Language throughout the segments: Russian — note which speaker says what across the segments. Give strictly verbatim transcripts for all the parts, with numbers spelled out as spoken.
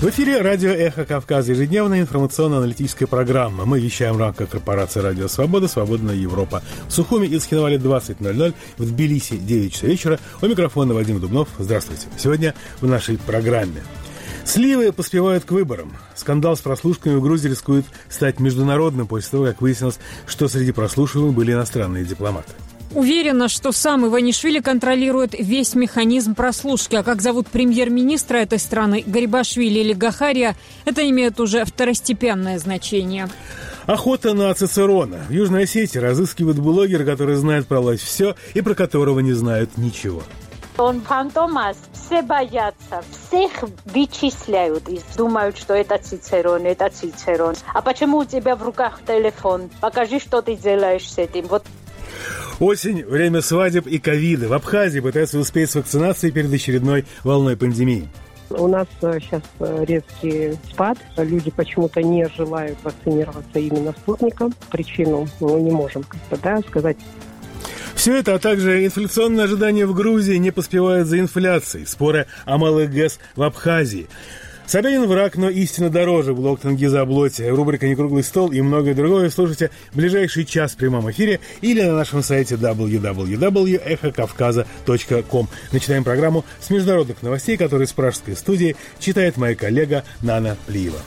Speaker 1: В эфире радио «Эхо Кавказа», ежедневная информационно-аналитическая программа. Мы вещаем в рамках корпорации «Радио Свобода», «Свободная Европа». В Сухуми и Цхинвале двадцать ноль ноль, в Тбилиси девять часов вечера. У микрофона Вадим Дубнов. Здравствуйте. Сегодня в нашей программе. Сливы поспевают к выборам. Скандал с прослушками в Грузии рискует стать международным после того, как выяснилось, что среди прослушиваемых были иностранные дипломаты.
Speaker 2: Уверена, что сам Иванишвили контролирует весь механизм прослушки. А как зовут премьер-министра этой страны, Гарибашвили или Гахария, это имеет уже второстепенное значение.
Speaker 1: Охота на Цицерона. В Южной Осетии разыскивают блогера, который знает про власть все и про которого не знают ничего.
Speaker 3: Он фантомас, все боятся, всех вычисляют и думают, что это Цицерон, это Цицерон. А почему у тебя в руках телефон? Покажи, что ты делаешь с этим. Вот.
Speaker 1: Осень, время свадеб и ковида. В Абхазии пытаются успеть с вакцинацией перед очередной волной пандемии.
Speaker 4: У нас сейчас резкий спад. Люди почему-то не желают вакцинироваться именно спутником. Причину мы не можем как-то да, сказать.
Speaker 1: Все это, а также инфляционные ожидания в Грузии не поспевают за инфляцией. Споры о малых ГЭС в Абхазии. Собянин враг, но истина дороже. Блог Тенгиза Аблоти, рубрика «Некруглый стол» и многое другое слушайте в ближайший час в прямом эфире или на нашем сайте дабл ю дабл ю дабл ю точка эхо кавказа точка ком. Начинаем программу с международных новостей, которые с пражской студии читает моя коллега Нана Плиева.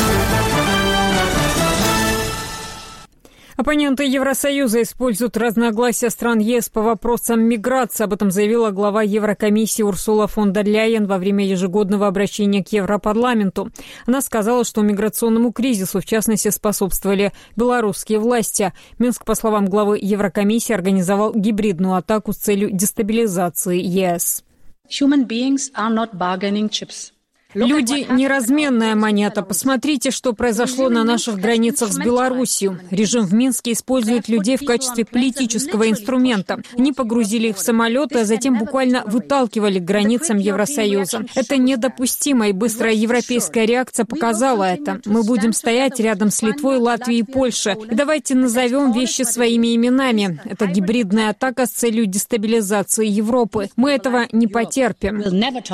Speaker 2: Оппоненты Евросоюза используют разногласия стран ЕС по вопросам миграции. Об этом заявила глава Еврокомиссии Урсула фон дер Ляйен во время ежегодного обращения к Европарламенту. Она сказала, что миграционному кризису, в частности, способствовали белорусские власти. Минск, по словам главы Еврокомиссии, организовал гибридную атаку с целью дестабилизации ЕС.
Speaker 5: Human beings are not bargaining chips.
Speaker 2: Люди – неразменная монета. Посмотрите, что произошло на наших границах с Белоруссией. Режим в Минске использует людей в качестве политического инструмента. Они погрузили их в самолеты, а затем буквально выталкивали к границам Евросоюза. Это недопустимо, и быстрая европейская реакция показала это. Мы будем стоять рядом с Литвой, Латвией и Польшей. И давайте назовем вещи своими именами. Это гибридная атака с целью дестабилизации Европы. Мы этого не потерпим.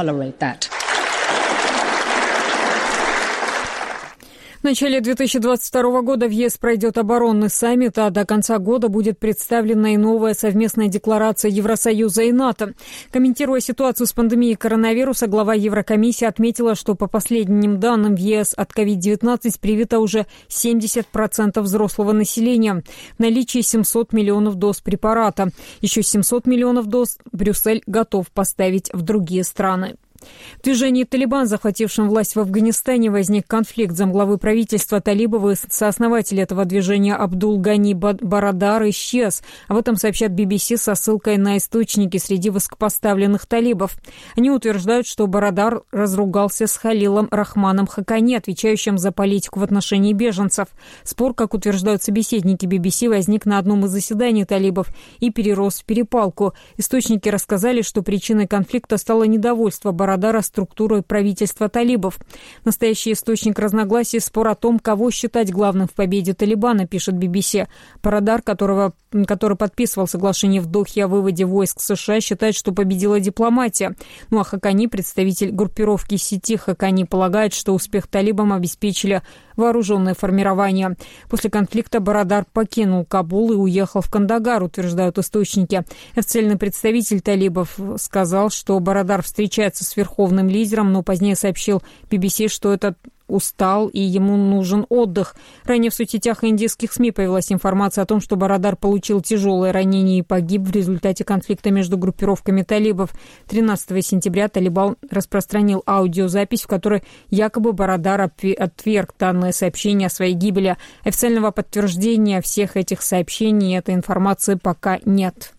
Speaker 2: В начале две тысячи двадцать второго года в ЕС пройдет оборонный саммит, а до конца года будет представлена и новая совместная декларация Евросоюза и НАТО. Комментируя ситуацию с пандемией коронавируса, глава Еврокомиссии отметила, что по последним данным в ЕС от ковид девятнадцать привито уже семьдесят процентов взрослого населения. В наличии семьсот миллионов доз препарата. Еще семьсот миллионов доз Брюссель готов поставить в другие страны. В движении «Талибан», захватившем власть в Афганистане, возник конфликт. Замглавы правительства талибов и сооснователь этого движения Абдул Гани Барадар исчез. Об этом сообщат би би си со ссылкой на источники среди высокопоставленных талибов. Они утверждают, что Барадар разругался с Халилом Рахманом Хакани, отвечающим за политику в отношении беженцев. Спор, как утверждают собеседники би би си, возник на одном из заседаний талибов и перерос в перепалку. Источники рассказали, что причиной конфликта стало недовольство Барадара Барадара структурой правительства талибов. Настоящий источник разногласий – спор о том, кого считать главным в победе Талибана, пишет би би си. Барадар, которого, который подписывал соглашение в Дохе о выводе войск США, считает, что победила дипломатия. Ну а Хакани, представитель группировки сети Хакани, полагает, что успех талибам обеспечили вооруженное формирование. После конфликта Барадар покинул Кабул и уехал в Кандагар, утверждают источники. Официальный представитель талибов сказал, что Барадар встречается с верховным лидером, но позднее сообщил би би си, что этот устал и ему нужен отдых. Ранее в соцсетях и индийских СМИ появилась информация о том, что Барадар получил тяжелое ранение и погиб в результате конфликта между группировками талибов. тринадцатого сентября Талибан распространил аудиозапись, в которой якобы Барадар отверг данное сообщение о своей гибели. Официального подтверждения всех этих сообщений и этой информации пока нет.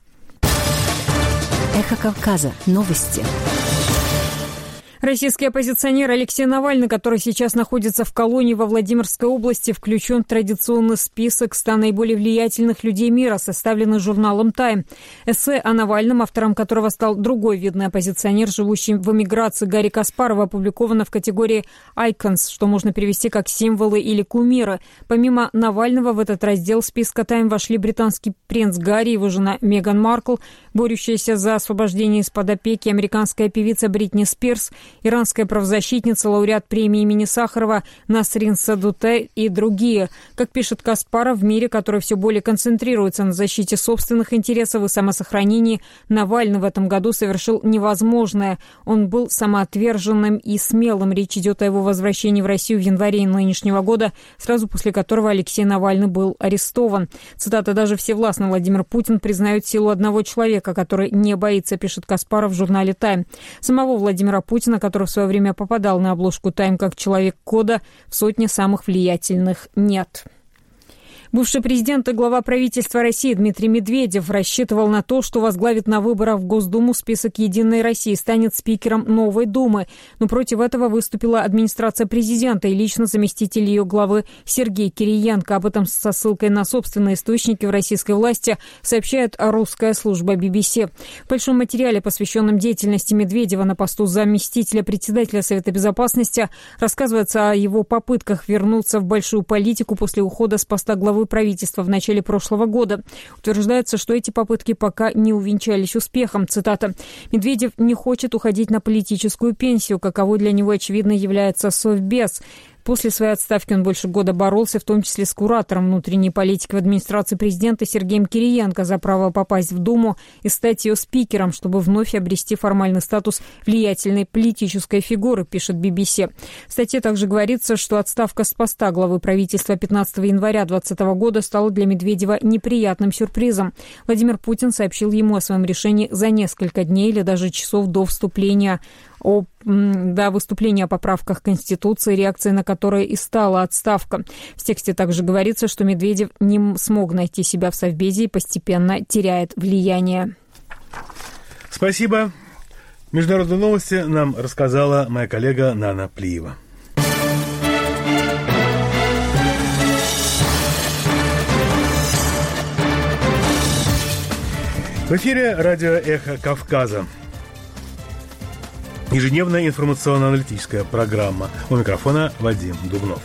Speaker 6: Эхо Кавказа. Новости.
Speaker 2: Российский оппозиционер Алексей Навальный, который сейчас находится в колонии во Владимирской области, включен в традиционный список ста наиболее влиятельных людей мира, составленный журналом «Тайм». Эссе о Навальном, автором которого стал другой видный оппозиционер, живущий в эмиграции, Гарри Каспаров, опубликовано в категории «Icons», что можно перевести как «символы» или «кумиры». Помимо Навального в этот раздел списка «Тайм» вошли британский принц Гарри, его жена Меган Маркл, Борющаяся за освобождение из-под опеки американская певица Бритни Спирс, иранская правозащитница, лауреат премии имени Сахарова Насрин Садуте и другие. Как пишет Каспаров, в мире, который все более концентрируется на защите собственных интересов и самосохранении, Навальный в этом году совершил невозможное. Он был самоотверженным и смелым. Речь идет о его возвращении в Россию в январе нынешнего года, сразу после которого Алексей Навальный был арестован. Цитата: «Даже всевластный Владимир Путин признает силу одного человека, который не боится», пишет Каспаров в журнале «Тайм». Самого Владимира Путина, который в свое время попадал на обложку «Тайм» как человек кода, в сотне самых влиятельных нет. Бывший президент и глава правительства России Дмитрий Медведев рассчитывал на то, что возглавит на выборах в Госдуму список «Единой России», станет спикером новой Думы. Но против этого выступила администрация президента и лично заместитель ее главы Сергей Кириенко. Об этом со ссылкой на собственные источники в российской власти сообщает русская служба би би си. В большом материале, посвященном деятельности Медведева на посту заместителя председателя Совета Безопасности, рассказывается о его попытках вернуться в большую политику после ухода с поста главы правительства в начале прошлого года. Утверждается, что эти попытки пока не увенчались успехом. Цитата: «Медведев не хочет уходить на политическую пенсию, каковой для него, очевидно, является Совбез. После своей отставки он больше года боролся, в том числе с куратором внутренней политики в администрации президента Сергеем Кириенко, за право попасть в Думу и стать ее спикером, чтобы вновь обрести формальный статус влиятельной политической фигуры», пишет би би си. В статье также говорится, что отставка с поста главы правительства пятнадцатого января двадцатого года стала для Медведева неприятным сюрпризом. Владимир Путин сообщил ему о своем решении за несколько дней или даже часов до вступления о, до выступления о поправках Конституции, реакцией на которые и стала отставка. В тексте также говорится, что Медведев не смог найти себя в Совбезе и постепенно теряет влияние.
Speaker 1: Спасибо. Международные новости нам рассказала моя коллега Нана Плиева. В эфире радио «Эхо Кавказа». Ежедневная информационно-аналитическая программа. У микрофона Вадим Дубнов.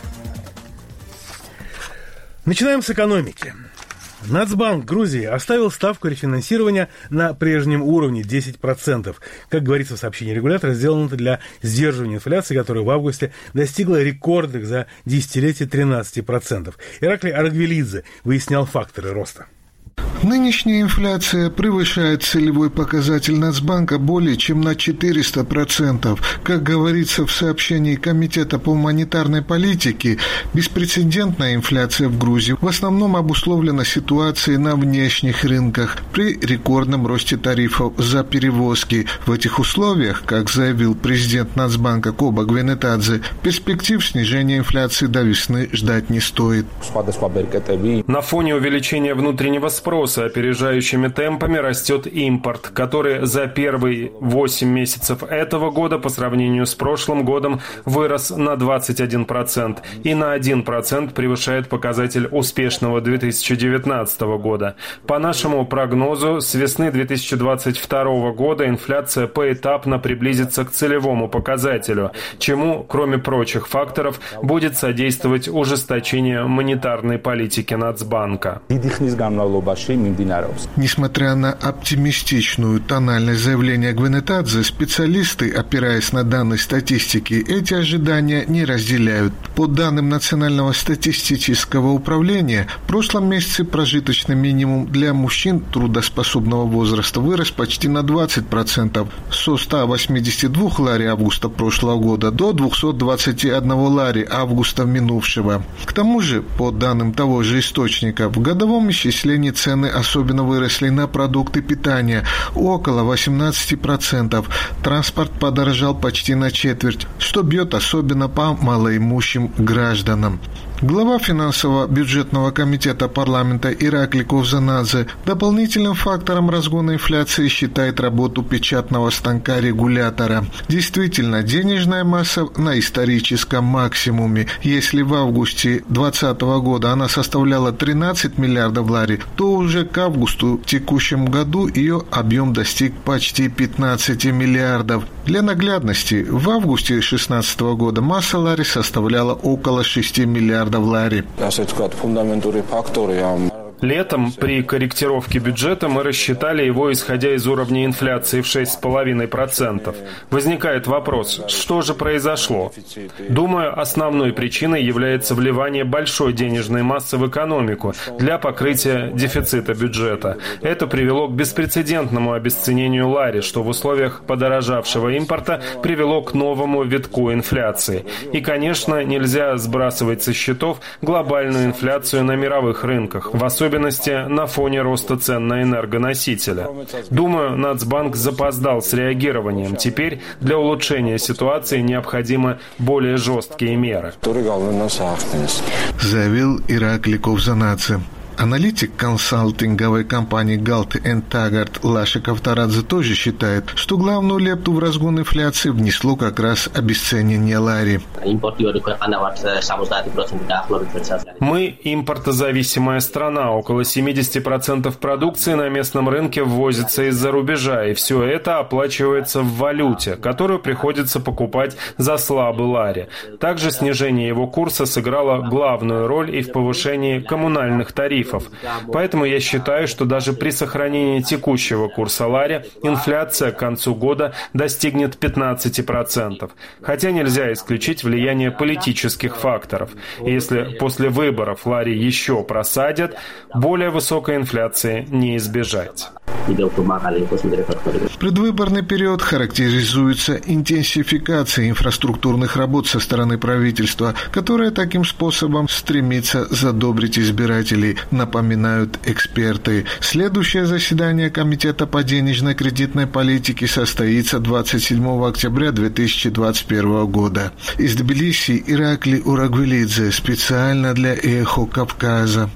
Speaker 1: Начинаем с экономики. Нацбанк Грузии оставил ставку рефинансирования на прежнем уровне десять процентов. Как говорится в сообщении регулятора, сделано это для сдерживания инфляции, которая в августе достигла рекордных за десятилетие тринадцать процентов. Ираклий Аргвелидзе выяснял факторы роста.
Speaker 7: Нынешняя инфляция превышает целевой показатель Нацбанка более чем на четыреста процентов. Как говорится в сообщении Комитета по монетарной политике, беспрецедентная инфляция в Грузии в основном обусловлена ситуацией на внешних рынках при рекордном росте тарифов за перевозки. В этих условиях, как заявил президент Нацбанка Коба Гвенетадзе, перспектив снижения инфляции до весны ждать не стоит.
Speaker 8: На фоне увеличения внутреннего спроса опережающими темпами растет импорт, который за первые восемь месяцев этого года по сравнению с прошлым годом вырос на двадцать один процент и на один процент превышает показатель успешного две тысячи девятнадцатого года. По нашему прогнозу, с весны две тысячи двадцать второго года инфляция поэтапно приблизится к целевому показателю, чему, кроме прочих факторов, будет содействовать ужесточение монетарной политики Нацбанка.
Speaker 7: Несмотря на оптимистичную тональность заявления Гвенетадзе, специалисты, опираясь на данные статистики, эти ожидания не разделяют. По данным Национального статистического управления, в прошлом месяце прожиточный минимум для мужчин трудоспособного возраста вырос почти на двадцать процентов, со ста восьмидесяти двух лари августа прошлого года до двухсот двадцати одного лари августа минувшего. К тому же, по данным того же источника, в годовом исчислении цены особенно выросли на продукты питания около восемнадцати процентов. Транспорт подорожал почти на четверть, что бьет особенно по малоимущим гражданам. Глава финансово-бюджетного комитета парламента Ираклий Ковзанадзе дополнительным фактором разгона инфляции считает работу печатного станка регулятора. Действительно, денежная масса на историческом максимуме. Если в августе две тысячи двадцатого года она составляла тринадцать миллиардов лари, то уже к августу в текущем году ее объем достиг почти пятнадцати миллиардов. Для наглядности, в августе две тысячи шестнадцатого года масса лари составляла около шести миллиардов лари.
Speaker 8: Летом при корректировке бюджета мы рассчитали его, исходя из уровня инфляции в шесть целых пять десятых процента. Возникает вопрос, что же произошло? Думаю, основной причиной является вливание большой денежной массы в экономику для покрытия дефицита бюджета. Это привело к беспрецедентному обесценению лари, что в условиях подорожавшего импорта привело к новому витку инфляции. И, конечно, нельзя сбрасывать со счетов глобальную инфляцию на мировых рынках, в особенности на фоне роста цен на энергоносители. Думаю, Нацбанк запоздал с реагированием. Теперь для улучшения ситуации необходимы более жесткие меры.
Speaker 7: Заявил Ираклий Ковзанадзе. Аналитик консалтинговой компании Галт энд Тагард Лашек Автарадзе тоже считает, что главную лепту в разгон инфляции внесло как раз обесценивание лари.
Speaker 8: Мы импортозависимая страна. Около семьдесят процентов продукции на местном рынке ввозится из-за рубежа, и все это оплачивается в валюте, которую приходится покупать за слабый лари. Также снижение его курса сыграло главную роль и в повышении коммунальных тарифов. Поэтому я считаю, что даже при сохранении текущего курса лари инфляция к концу года достигнет пятнадцать процентов. Хотя нельзя исключить влияние политических факторов. И если после выборов лари еще просадят, более высокой инфляции не избежать.
Speaker 7: Предвыборный период характеризуется интенсификацией инфраструктурных работ со стороны правительства, которое таким способом стремится задобрить избирателей, напоминают эксперты. Следующее заседание Комитета по денежной кредитной политике состоится двадцать седьмого октября две тысячи двадцать первого года. Из Тбилиси Ираклий Урагвелидзе специально для «Эхо Кавказа».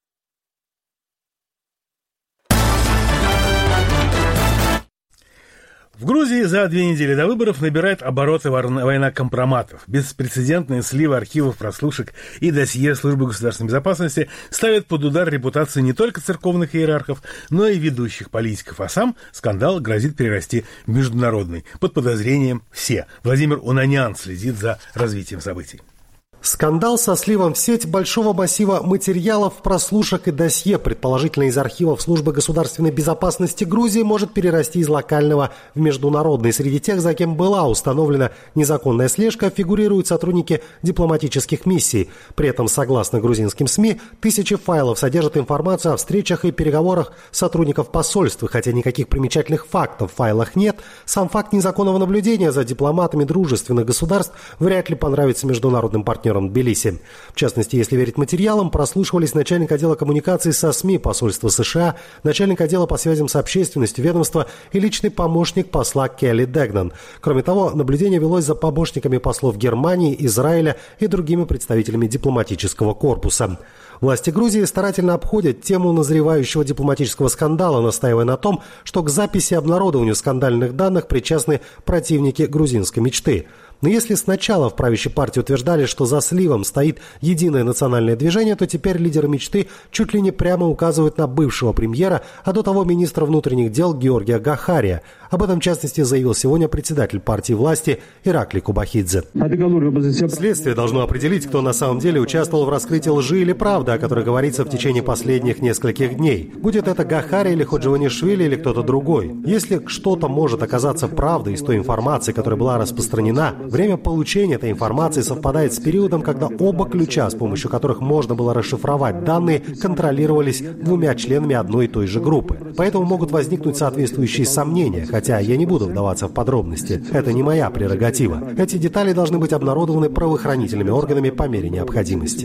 Speaker 1: В Грузии за две недели до выборов набирает обороты война компроматов. Беспрецедентные сливы архивов, прослушек и досье Службы государственной безопасности ставят под удар репутацию не только церковных иерархов, но и ведущих политиков. А сам скандал грозит перерасти в международный. Под подозрением все. Владимир Унанян следит за развитием событий.
Speaker 9: Скандал со сливом в сеть большого массива материалов, прослушек и досье, предположительно из архивов Службы государственной безопасности Грузии, может перерасти из локального в международный. Среди тех, за кем была установлена незаконная слежка, фигурируют сотрудники дипломатических миссий. При этом, согласно грузинским СМИ, тысячи файлов содержат информацию о встречах и переговорах сотрудников посольств. Хотя никаких примечательных фактов в файлах нет, сам факт незаконного наблюдения за дипломатами дружественных государств вряд ли понравится международным партнерам Тбилиси. В частности, если верить материалам, прослушивались начальник отдела коммуникаций со СМИ посольства США, начальник отдела по связям с общественностью ведомства и личный помощник посла Келли Дегнан. Кроме того, наблюдение велось за помощниками послов Германии, Израиля и другими представителями дипломатического корпуса. Власти Грузии старательно обходят тему назревающего дипломатического скандала, настаивая на том, что к записи и обнародованию скандальных данных причастны противники грузинской мечты. Но если сначала в правящей партии утверждали, что за сливом стоит единое национальное движение, то теперь лидеры мечты чуть ли не прямо указывают на бывшего премьера, а до того министра внутренних дел Георгия Гахария. Об этом, в частности, заявил сегодня председатель партии власти Ираклий Кубахидзе. Следствие должно определить, кто на самом деле участвовал в раскрытии лжи или правды, о которой говорится в течение последних нескольких дней. Будет это Гахария или Ходживанишвили или кто-то другой. Если что-то может оказаться правдой из той информации, которая была распространена, время получения этой информации совпадает с периодом, когда оба ключа, с помощью которых можно было расшифровать данные, контролировались двумя членами одной и той же группы. Поэтому могут возникнуть соответствующие сомнения, хотя я не буду вдаваться в подробности. Это не моя прерогатива. Эти детали должны быть обнародованы правоохранительными органами по мере необходимости.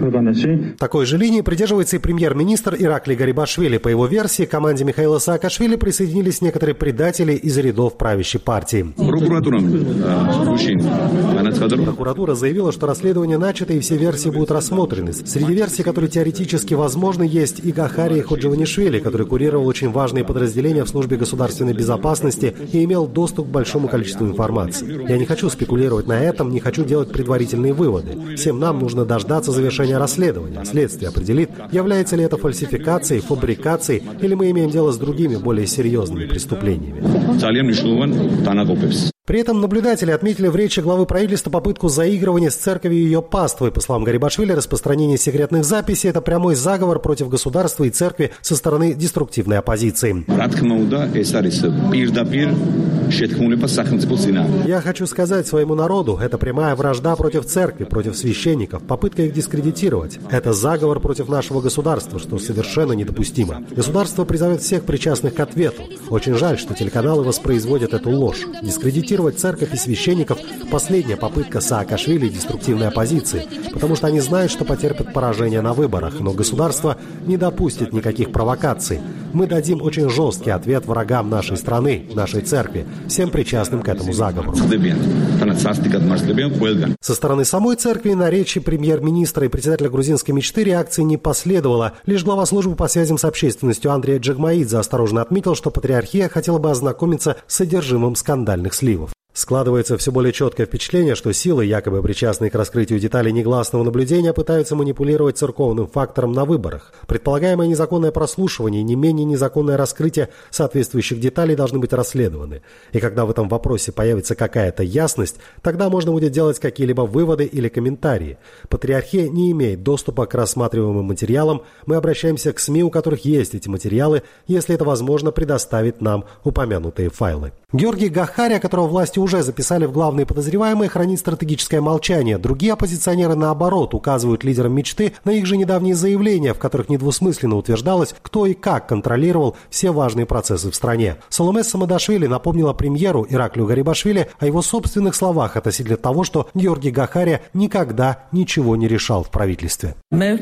Speaker 9: Такой же линии придерживается и премьер-министр Ираклий Гарибашвили. По его версии, к команде Михаила Саакашвили присоединились некоторые предатели из рядов правящей партии. Прокуратура заявила, что расследование начато и все версии будут рассмотрены. Среди версий, которые теоретически возможны, есть и Гахария, и Ходживанишвили, который курировал очень важные подразделения в службе государственной безопасности и имел доступ к большому количеству информации. Я не хочу спекулировать на этом, не хочу делать предварительные выводы. Всем нам нужно дождаться завершения расследования. Следствие определит, является ли это фальсификацией, фабрикацией, или мы имеем дело с другими, более серьезными преступлениями. При этом наблюдатели отметили в речи главы правительства попытку заигрывания с церковью и ее паствой. По словам Гарибашвили, распространение секретных записей – это прямой заговор против государства и церкви со стороны деструктивной оппозиции. Я хочу сказать своему народу, это прямая вражда против церкви, против священников, попытка их дискредитировать. Это заговор против нашего государства, что совершенно недопустимо. Государство призовет всех причастных к ответу. Очень жаль, что телеканалы воспроизводят эту ложь. Дискредитировать церковь и священников – последняя попытка Саакашвили и деструктивной оппозиции, потому что они знают, что потерпят поражение на выборах, но государство не допустит никаких провокаций. Мы дадим очень жесткий ответ врагам нашей страны, нашей церкви, всем причастным к этому заговору. Со стороны самой церкви на речи премьер-министра и председателя грузинской мечты реакции не последовало. Лишь глава службы по связям с общественностью Андрей Джагмаидзе осторожно отметил, что патриархия хотела бы ознакомиться с содержимым скандальных сливов. Складывается все более четкое впечатление, что силы, якобы причастные к раскрытию деталей негласного наблюдения, пытаются манипулировать церковным фактором на выборах. Предполагаемое незаконное прослушивание и не менее незаконное раскрытие соответствующих деталей должны быть расследованы. И когда в этом вопросе появится какая-то ясность, тогда можно будет делать какие-либо выводы или комментарии. Патриархия не имеет доступа к рассматриваемым материалам. Мы обращаемся к СМИ, у которых есть эти материалы, если это возможно, предоставить нам упомянутые файлы. Георгий Гахария, которого власти уже записали в главные подозреваемые, хранит стратегическое молчание. Другие оппозиционеры, наоборот, указывают лидерам мечты на их же недавние заявления, в которых недвусмысленно утверждалось, кто и как контролировал все важные процессы в стране. Саломе Самадашвили напомнила премьеру Ираклию Гарибашвили о его собственных словах относительно того, что Георгий Гахария никогда ничего не решал в правительстве.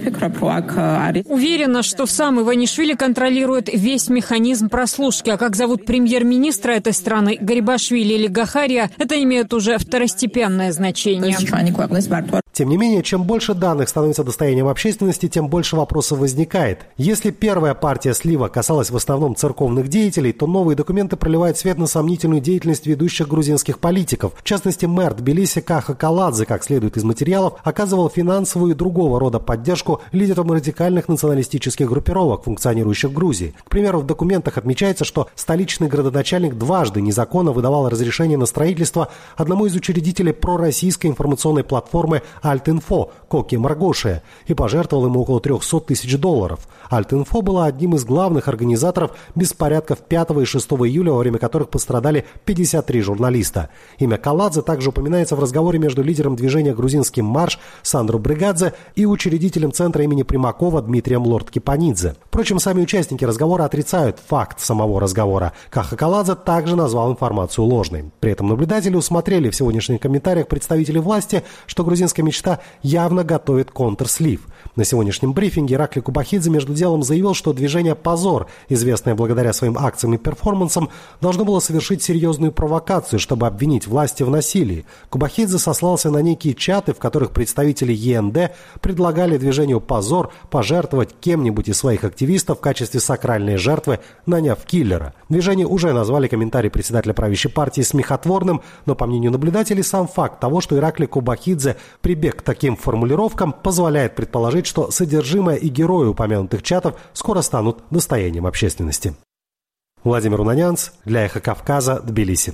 Speaker 2: Уверена, что сам Иванишвили контролирует весь механизм прослушки, а как зовут премьер-министра этой страны, Гарибашвили или Гахария, это имеет уже второстепенное значение.
Speaker 9: Тем не менее, чем больше данных становится достоянием общественности, тем больше вопросов возникает. Если первая партия слива касалась в основном церковных деятелей, то новые документы проливают свет на сомнительную деятельность ведущих грузинских политиков. В частности, мэр Тбилиси Каха Каладзе, как следует из материалов, оказывал финансовую и другого рода поддержку лидерам радикальных националистических группировок, функционирующих в Грузии. К примеру, в документах отмечается, что столичный градоначальник дважды незаконно выдавал разрешение на строительство одному из учредителей пророссийской информационной платформы Альт-Инфо Коки Маргошия и пожертвовал ему около трехсот тысяч долларов. Альт-Инфо была одним из главных организаторов беспорядков пятого и шестого июля, во время которых пострадали пятьдесят три журналиста. Имя Каладзе также упоминается в разговоре между лидером движения «Грузинский марш» Сандру Бригадзе и учредителем центра имени Примакова Дмитрием Лорд-Кипанидзе. Впрочем, сами участники разговора отрицают факт самого разговора. Каха Каладзе также назвал информацию ложной. При этом наблюдатели усмотрели в сегодняшних комментариях представителей власти, что грузинская мечта явно готовит контрслив. На сегодняшнем брифинге Ираклий Кубахидзе между делом заявил, что движение «Позор», известное благодаря своим акциям и перформансам, должно было совершить серьезную провокацию, чтобы обвинить власти в насилии. Кубахидзе сослался на некие чаты, в которых представители ЕНД предлагали движению «Позор» пожертвовать кем-нибудь из своих активистов в качестве сакральной жертвы, наняв киллера. Движение уже назвали комментарий председателя правящей партии смехотворным, но, по мнению наблюдателей, сам факт того, что Ираклий Кубахидзе прибег к таким формулировкам, позволяет предположить, что содержимое и герои упомянутых чатов скоро станут достоянием общественности. Владимир Унанянц для «Эхо Кавказа», Тбилиси.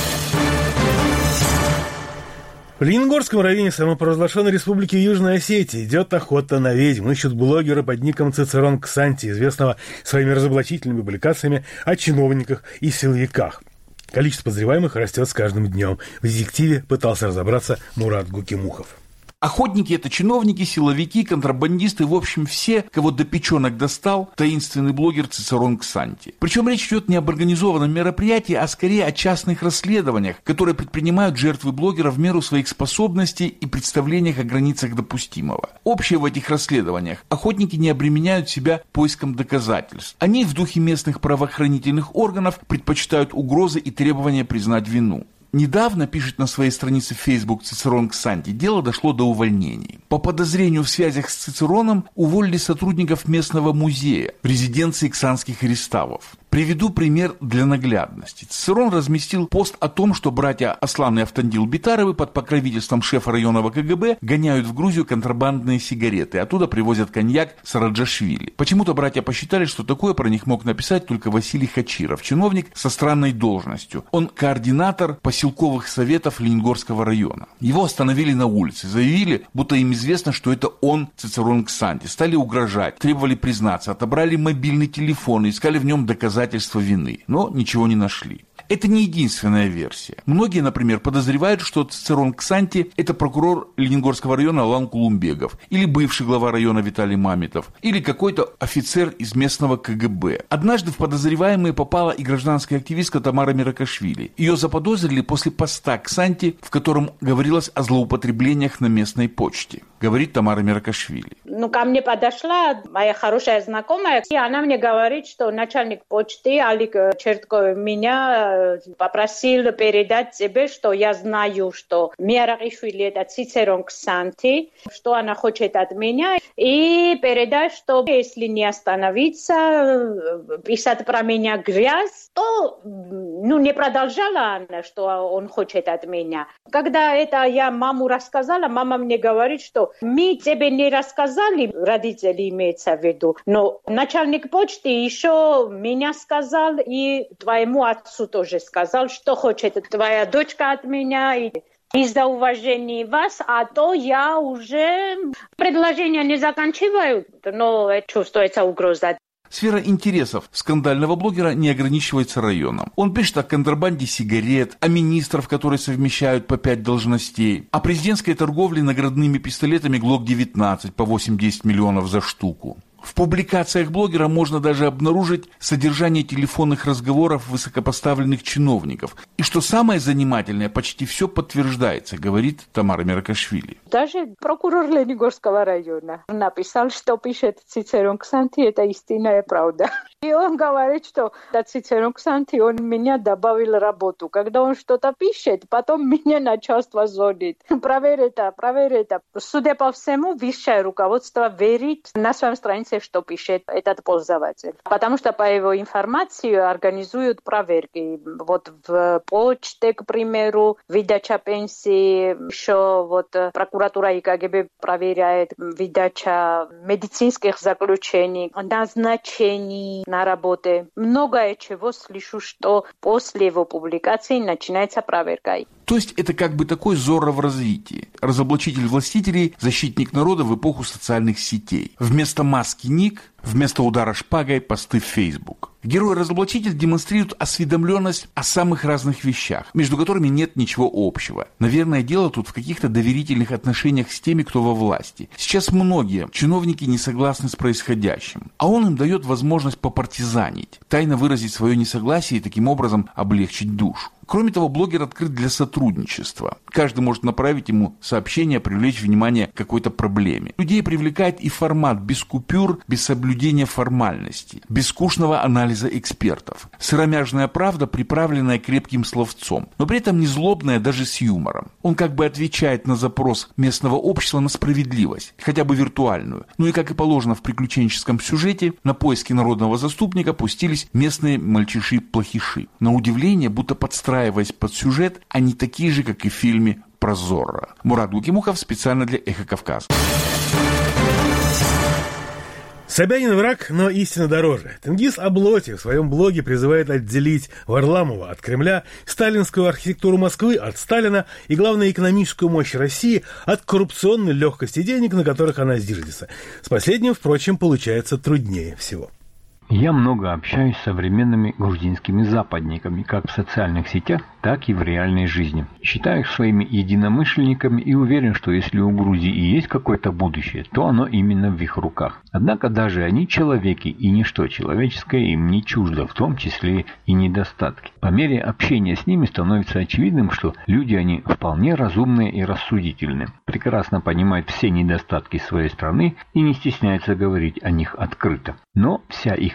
Speaker 1: В Лениногорском районе самопровозглашенной республики Южная Осетия идет охота на ведьм. Ищут блогера под ником Цицерон Ксанти, известного своими разоблачительными публикациями о чиновниках и силовиках. Количество подозреваемых растет с каждым днем. В детективе пытался разобраться Мурат Гукимухов.
Speaker 10: Охотники – это чиновники, силовики, контрабандисты, в общем, все, кого до печенок достал таинственный блогер Цицерон Ксанти. Причем речь идет не об организованном мероприятии, а скорее о частных расследованиях, которые предпринимают жертвы блогера в меру своих способностей и представлениях о границах допустимого. Общее в этих расследованиях – охотники не обременяют себя поиском доказательств. Они в духе местных правоохранительных органов предпочитают угрозы и требования признать вину. Недавно, пишет на своей странице в Facebook Цицерон Ксанти, дело дошло до увольнений. По подозрению в связях с Цицероном уволили сотрудников местного музея в резиденции ксанских реставов. Приведу пример для наглядности. Цицерон разместил пост о том, что братья Аслан и Автандил Битаровы под покровительством шефа районного ка гэ бэ гоняют в Грузию контрабандные сигареты, оттуда привозят коньяк с Раджашвили. Почему-то братья посчитали, что такое про них мог написать только Василий Хачиров, чиновник со странной должностью. Он координатор поселковых советов Лениногорского района. Его остановили на улице, заявили, будто им известно, что это он, Цицерон Ксанти. Стали угрожать, требовали признаться, отобрали мобильный телефон и искали в нем доказательства вины, но ничего не нашли. Это не единственная версия. Многие, например, подозревают, что Цицерон Ксанти – это прокурор Лениногорского района Алан Кулумбегов, или бывший глава района Виталий Мамитов, или какой-то офицер из местного ка гэ бэ. Однажды в подозреваемые попала и гражданская активистка Тамара Миракашвили. Ее заподозрили после поста Ксанти, в котором говорилось о злоупотреблениях на местной почте. Говорит Тамара Миракашвили.
Speaker 3: Ну, ко мне подошла моя хорошая знакомая, и она мне говорит, что начальник почты Алик Чертков меня попросил передать тебе, что я знаю, что Миракашвили это Цицерон Ксанти, что она хочет от меня, и передать, что если не остановиться, писать про меня грязь, то ну, не продолжала она, что он хочет от меня. Когда это я маму рассказала, мама мне говорит, что мы тебе не рассказали, родители имеется в виду, но начальник почты еще меня сказал и твоему отцу тоже сказал, что хочет твоя дочка от меня и из-за уважения вас, а то я уже предложения не заканчиваю, но чувствуется угроза.
Speaker 10: Сфера интересов скандального блогера не ограничивается районом. Он пишет о контрабанде сигарет, о министров, которые совмещают по пять должностей, о президентской торговле наградными пистолетами глок девятнадцать по восемь-десять миллионов за штуку. В публикациях блогера можно даже обнаружить содержание телефонных разговоров высокопоставленных чиновников. И что самое занимательное, почти все подтверждается, говорит Тамара Миракашвили.
Speaker 3: Даже прокурор Лениногорского района написал, что пишет Цицерон Ксанти, это истинная правда. И он говорит, что Цицерон Ксанти, он меня добавил работу. Когда он что-то пишет, потом меня начальство звонит. Проверь это, проверь это. Судя по всему, высшее руководство верит на своем странице, что пишет этот пользователь. Потому что по его информации организуют проверки. Вот в почте, к примеру, выдача пенсии, еще вот прокуратура и ка гэ бэ проверяет выдача медицинских заключений, назначений на работе. Многое чего слышу, что после его публикации начинается проверка.
Speaker 10: То есть это как бы такой Зорро в развитии. Разоблачитель властителей, защитник народа в эпоху социальных сетей. Вместо маски ник, вместо удара шпагой посты в Facebook. Герой-разоблачитель демонстрирует осведомленность о самых разных вещах, между которыми нет ничего общего. Наверное, дело тут в каких-то доверительных отношениях с теми, кто во власти. Сейчас многие чиновники не согласны с происходящим, а он им дает возможность попартизанить, тайно выразить свое несогласие и таким образом облегчить душу. Кроме того, блогер открыт для сотрудничества. Каждый может направить ему сообщение, привлечь внимание к какой-то проблеме. Людей привлекает и формат без купюр, без соблюдения формальностей, без скучного анализа экспертов. Сыромяжная правда, приправленная крепким словцом, но при этом не злобная даже с юмором. Он как бы отвечает на запрос местного общества на справедливость, хотя бы виртуальную. Ну и, как и положено в приключенческом сюжете, на поиски народного заступника пустились местные мальчиши-плохиши. На удивление, будто подстраиваясь под сюжет, они такие же, как и в фильме про Зорро. Мурат Гукимухов специально для «Эхо Кавказа».
Speaker 1: Собянин враг, но истина дороже. Тенгиз Аблоти в своем блоге призывает отделить Варламова от Кремля, сталинскую архитектуру Москвы от Сталина и, главное, экономическую мощь России от коррупционной легкости денег, на которых она зиждется. С последним, впрочем, получается труднее всего.
Speaker 11: Я много общаюсь с современными грузинскими западниками, как в социальных сетях, так и в реальной жизни. Считаю их своими единомышленниками и уверен, что если у Грузии и есть какое-то будущее, то оно именно в их руках. Однако даже они человеки, и ничто человеческое им не чуждо, в том числе и недостатки. По мере общения с ними становится очевидным, что люди они вполне разумные и рассудительные, прекрасно понимают все недостатки своей страны и не стесняются говорить о них открыто. Но вся их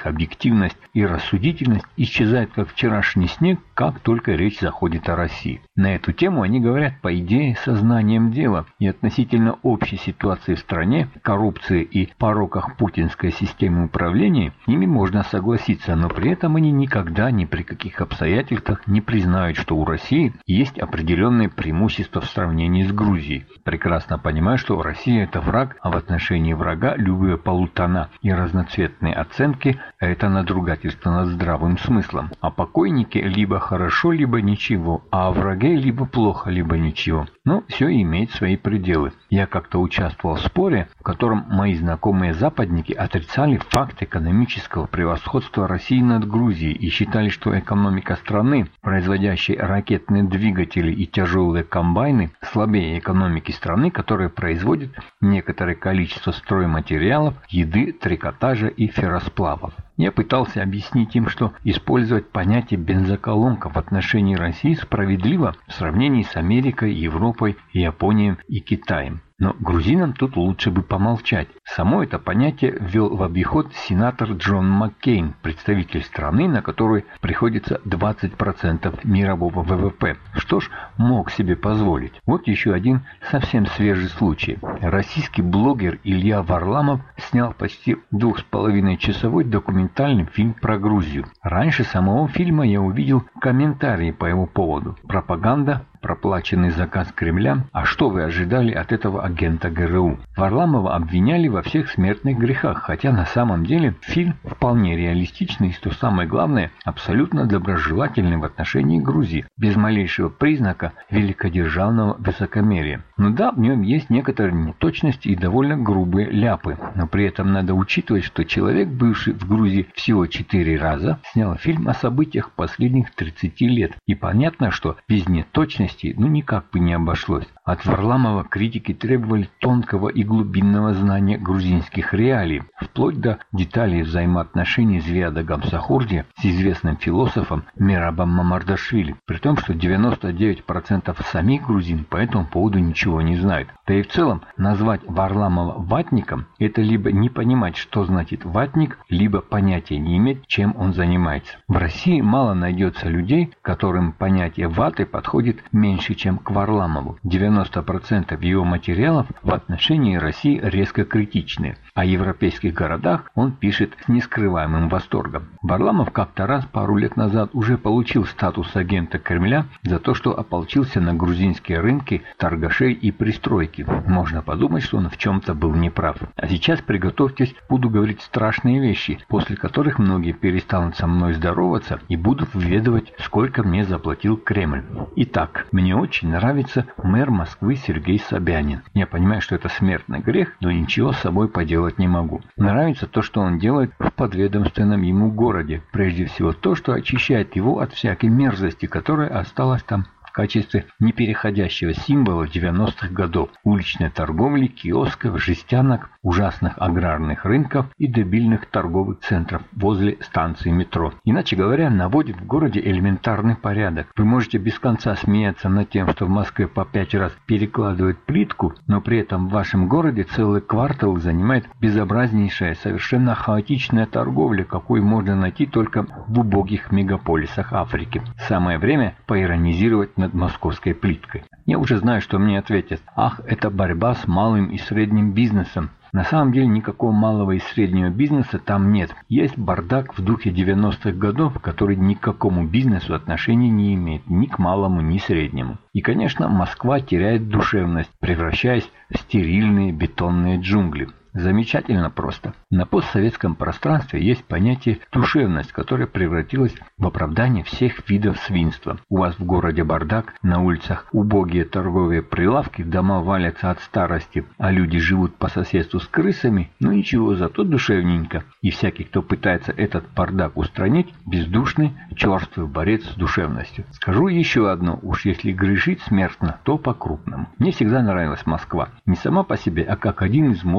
Speaker 11: их объективность и рассудительность исчезают как вчерашний снег, как только речь заходит о России. На эту тему они говорят, по идее, сознанием дела, и относительно общей ситуации в стране, коррупции и пороках путинской системы управления, с ними можно согласиться, но при этом они никогда ни при каких обстоятельствах не признают, что у России есть определенные преимущества в сравнении с Грузией. Прекрасно понимая, что Россия – это враг, а в отношении врага любые полутона и разноцветные оценки – это надругательство над здравым смыслом. О покойнике либо хорошо, либо ничего, а о враге либо плохо, либо ничего. Но все имеет свои пределы. Я как-то участвовал в споре, в котором мои знакомые западники отрицали факт экономического превосходства России над Грузией и считали, что экономика страны, производящей ракетные двигатели и тяжелые комбайны, слабее экономики страны, которая производит некоторое количество стройматериалов, еды, трикотажа и ферросплавов. Я пытался объяснить им, что использовать понятие бензоколонка в отношении России справедливо в сравнении с Америкой, Европой, Японией и Китаем. Но грузинам тут лучше бы помолчать. Само это понятие ввел в обиход сенатор Джон Маккейн, представитель страны, на которую приходится двадцать процентов мирового вэ вэ пэ. Что ж, мог себе позволить. Вот еще один совсем свежий случай. Российский блогер Илья Варламов снял почти двух с половиной часовой документальный фильм про Грузию. Раньше самого фильма я увидел комментарии по его поводу. Пропаганда, проплаченный заказ Кремля. А что вы ожидали от этого агента гэ эр у? Варламова обвиняли во всех смертных грехах, хотя на самом деле фильм вполне реалистичный и, что самое главное, абсолютно доброжелательный в отношении Грузии, без малейшего признака великодержавного высокомерия. Ну да, в нем есть некоторые неточности и довольно грубые ляпы, но при этом надо учитывать, что человек, бывший в Грузии всего четыре раза, снял фильм о событиях последних тридцати лет, и понятно, что без неточности ну никак бы не обошлось. От Варламова критики требовали тонкого и глубинного знания грузинских реалий, вплоть до деталей взаимоотношений Зиада Гамсахурди с известным философом Мерабом Мамардашвили, при том, что девяносто девять процентов самих грузин по этому поводу ничего не знают. Да и в целом назвать Варламова ватником – это либо не понимать, что значит ватник, либо понятия не иметь, чем он занимается. В России мало найдется людей, которым понятие ваты подходит меньше, чем к Варламову. девяносто процентов его материалов в отношении России резко критичны. О европейских городах он пишет с нескрываемым восторгом. Варламов как-то раз пару лет назад уже получил статус агента Кремля за то, что ополчился на грузинские рынки, торгашей и пристройки. Можно подумать, что он в чем-то был неправ. А сейчас приготовьтесь, буду говорить страшные вещи, после которых многие перестанут со мной здороваться и будут введывать, сколько мне заплатил Кремль. Итак, мне очень нравится мэр Москвы Сергей Собянин. Я понимаю, что это смертный грех, но ничего с собой поделать не могу. Нравится то, что он делает в подведомственном ему городе. Прежде всего то, что очищает его от всякой мерзости, которая осталась там в качестве непереходящего символа девяностых годов. Уличной торговли, киосков, жестянок, ужасных аграрных рынков и дебильных торговых центров возле станции метро. Иначе говоря, наводит в городе элементарный порядок. Вы можете без конца смеяться над тем, что в Москве по пять раз перекладывают плитку, но при этом в вашем городе целый квартал занимает безобразнейшая, совершенно хаотичная торговля, какую можно найти только в убогих мегаполисах Африки. Самое время поиронизировать над московской плиткой. Я уже знаю, что мне ответят: ах, это борьба с малым и средним бизнесом. На самом деле никакого малого и среднего бизнеса там нет. Есть бардак в духе девяностых годов, который ни к какому бизнесу отношения не имеет, ни к малому, ни среднему. И, конечно, Москва теряет душевность, превращаясь в стерильные бетонные джунгли. Замечательно просто. На постсоветском пространстве есть понятие «душевность», которое превратилось в оправдание всех видов свинства. У вас в городе бардак, на улицах убогие торговые прилавки, дома валятся от старости, а люди живут по соседству с крысами. Ну ничего, зато душевненько. И всякий, кто пытается этот бардак устранить, бездушный, черствый борец с душевностью. Скажу еще одно: уж если грешить смертно, то по-крупному. Мне всегда нравилась Москва. Не сама по себе, а как один из мощных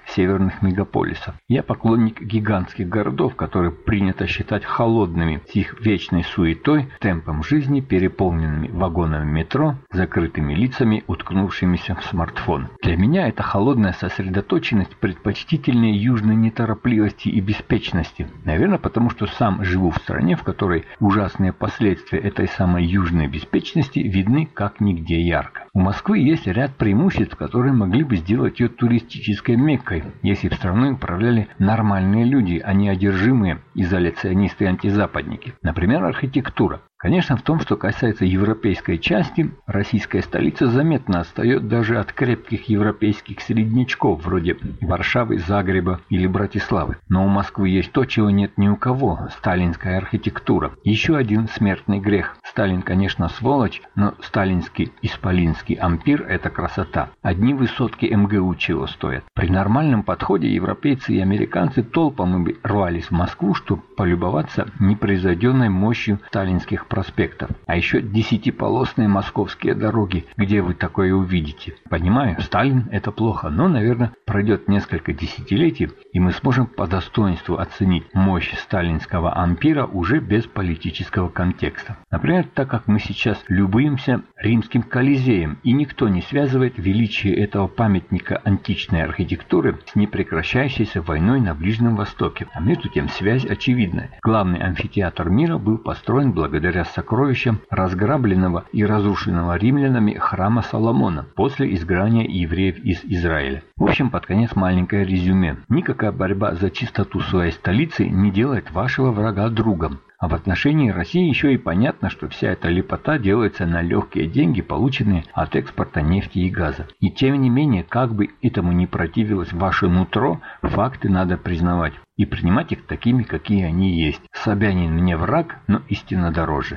Speaker 11: северных мегаполисов. Я поклонник гигантских городов, которые принято считать холодными, с их вечной суетой, темпом жизни, переполненными вагонами метро, закрытыми лицами, уткнувшимися в смартфон. Для меня эта холодная сосредоточенность предпочтительнее южной неторопливости и беспечности. Наверное, потому что сам живу в стране, в которой ужасные последствия этой самой южной беспечности видны как нигде ярко. У Москвы есть ряд преимуществ, которые могли бы сделать ее туристической меккой, если бы страной управляли нормальные люди, а не одержимые изоляционисты и антизападники. Например, архитектура. Конечно, в том, что касается европейской части, российская столица заметно отстает даже от крепких европейских среднячков, вроде Варшавы, Загреба или Братиславы. Но у Москвы есть то, чего нет ни у кого – сталинская архитектура. Еще один смертный грех. Сталин, конечно, сволочь, но сталинский исполинский ампир – это красота. Одни высотки эм гэ у чего стоят. При нормальном подходе европейцы и американцы толпами рвались в Москву, чтобы полюбоваться непревзойденной мощью сталинских проспектов. А еще десятиполосные московские дороги, где вы такое увидите. Понимаю, Сталин это плохо, но, наверное, пройдет несколько десятилетий, и мы сможем по достоинству оценить мощь сталинского ампира уже без политического контекста. Например, так как мы сейчас любуемся Римским Колизеем, и никто не связывает величие этого памятника античной архитектуры с непрекращающейся войной на Ближнем Востоке. А между тем связь очевидна. Главный амфитеатр мира был построен благодаря сокровищам разграбленного и разрушенного римлянами храма Соломона после изгнания евреев из Израиля. В общем, под конец маленькое резюме. Никакая борьба за чистоту своей столицы не делает вашего врага другом. А в отношении России еще и понятно, что вся эта лепота делается на легкие деньги, полученные от экспорта нефти и газа. И тем не менее, как бы этому не противилось ваше нутро, факты надо признавать и принимать их такими, какие они есть. Собянин мне враг, но истина дороже.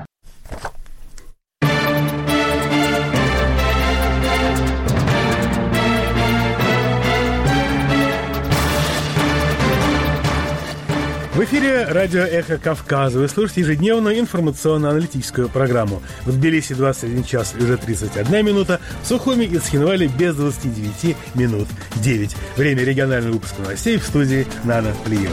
Speaker 1: В эфире радио «Эхо Кавказа». Вы слушаете ежедневную информационно-аналитическую программу. В Тбилиси двадцать один час и уже тридцать одна минута. В Сухуми и Цхинвале без двадцати девяти минут девять. Время регионального выпуска новостей в студии Нана Плиева.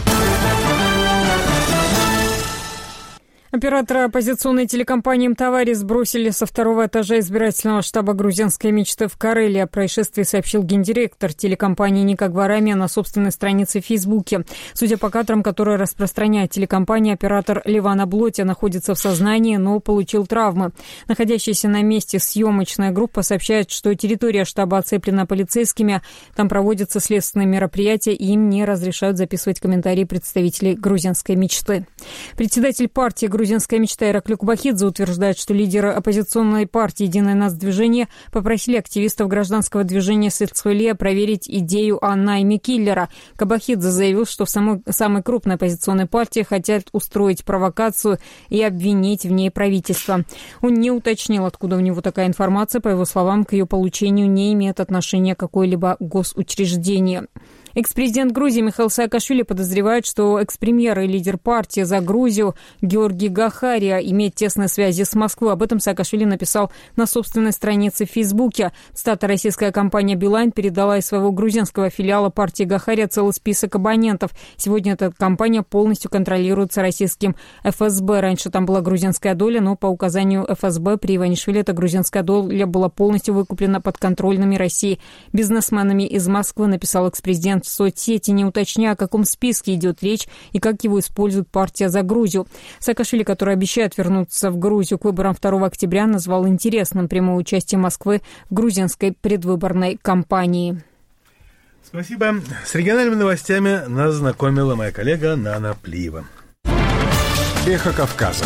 Speaker 2: Оператора оппозиционной телекомпании «МТАВАРИ» сбросили со второго этажа избирательного штаба грузинской мечты в Карелии. О происшествии сообщил гендиректор телекомпании Ника Гварамия на собственной странице в Фейсбуке. Судя по кадрам, которые распространяет телекомпания, оператор Леван Аблотя находится в сознании, но получил травмы. Находящаяся на месте съемочная группа сообщает, что территория штаба оцеплена полицейскими. Там проводятся следственные мероприятия, и им не разрешают записывать комментарии представителей грузинской мечты. Председатель партии «Грузинская Грузинская мечта» Ираклий Кубахидзе утверждает, что лидеры оппозиционной партии «Единое нацдвижение» попросили активистов гражданского движения Сыцхвелия проверить идею о найме киллера. Кубахидзе заявил, что в самой, самой крупной оппозиционной партии хотят устроить провокацию и обвинить в ней правительство. Он не уточнил, откуда у него такая информация. По его словам, к ее получению не имеет отношения какое-либо госучреждение. Экс-президент Грузии Михаил Саакашвили подозревает, что экс-премьер и лидер партии «За Грузию» Георгий Гахария имеет тесные связи с Москвой. Об этом Саакашвили написал на собственной странице в Фейсбуке. Цитата: «Российская компания «Билайн» передала из своего грузинского филиала партии Гахария целый список абонентов. Сегодня эта компания полностью контролируется российским эф эс бэ. Раньше там была грузинская доля, но по указанию эф эс бэ при Иванишвили эта грузинская доля была полностью выкуплена подконтрольными России бизнесменами из Москвы», написал экс-президент в соцсети, не уточняя, о каком списке идет речь и как его использует партия «За Грузию». Саакашвили, который обещает вернуться в Грузию к выборам второго октября, назвал интересным прямое участие Москвы в грузинской предвыборной кампании.
Speaker 1: Спасибо. С региональными новостями нас знакомила моя коллега Нана Плиева.
Speaker 12: Эхо Кавказа.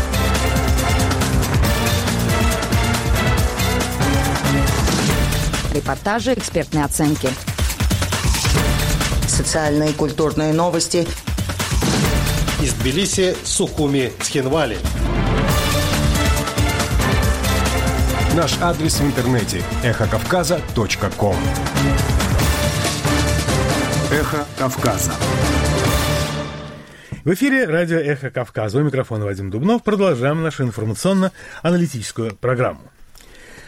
Speaker 13: Репортажи, экспертные оценки. Социальные и культурные новости.
Speaker 9: Из Тбилиси, Сухуми, Цхинвали.
Speaker 12: Наш адрес в интернете – эхо кавказа точка ком. Эхо Кавказа.
Speaker 1: В эфире радио «Эхо Кавказа». У микрофона Вадим Дубнов. Продолжаем нашу информационно-аналитическую программу.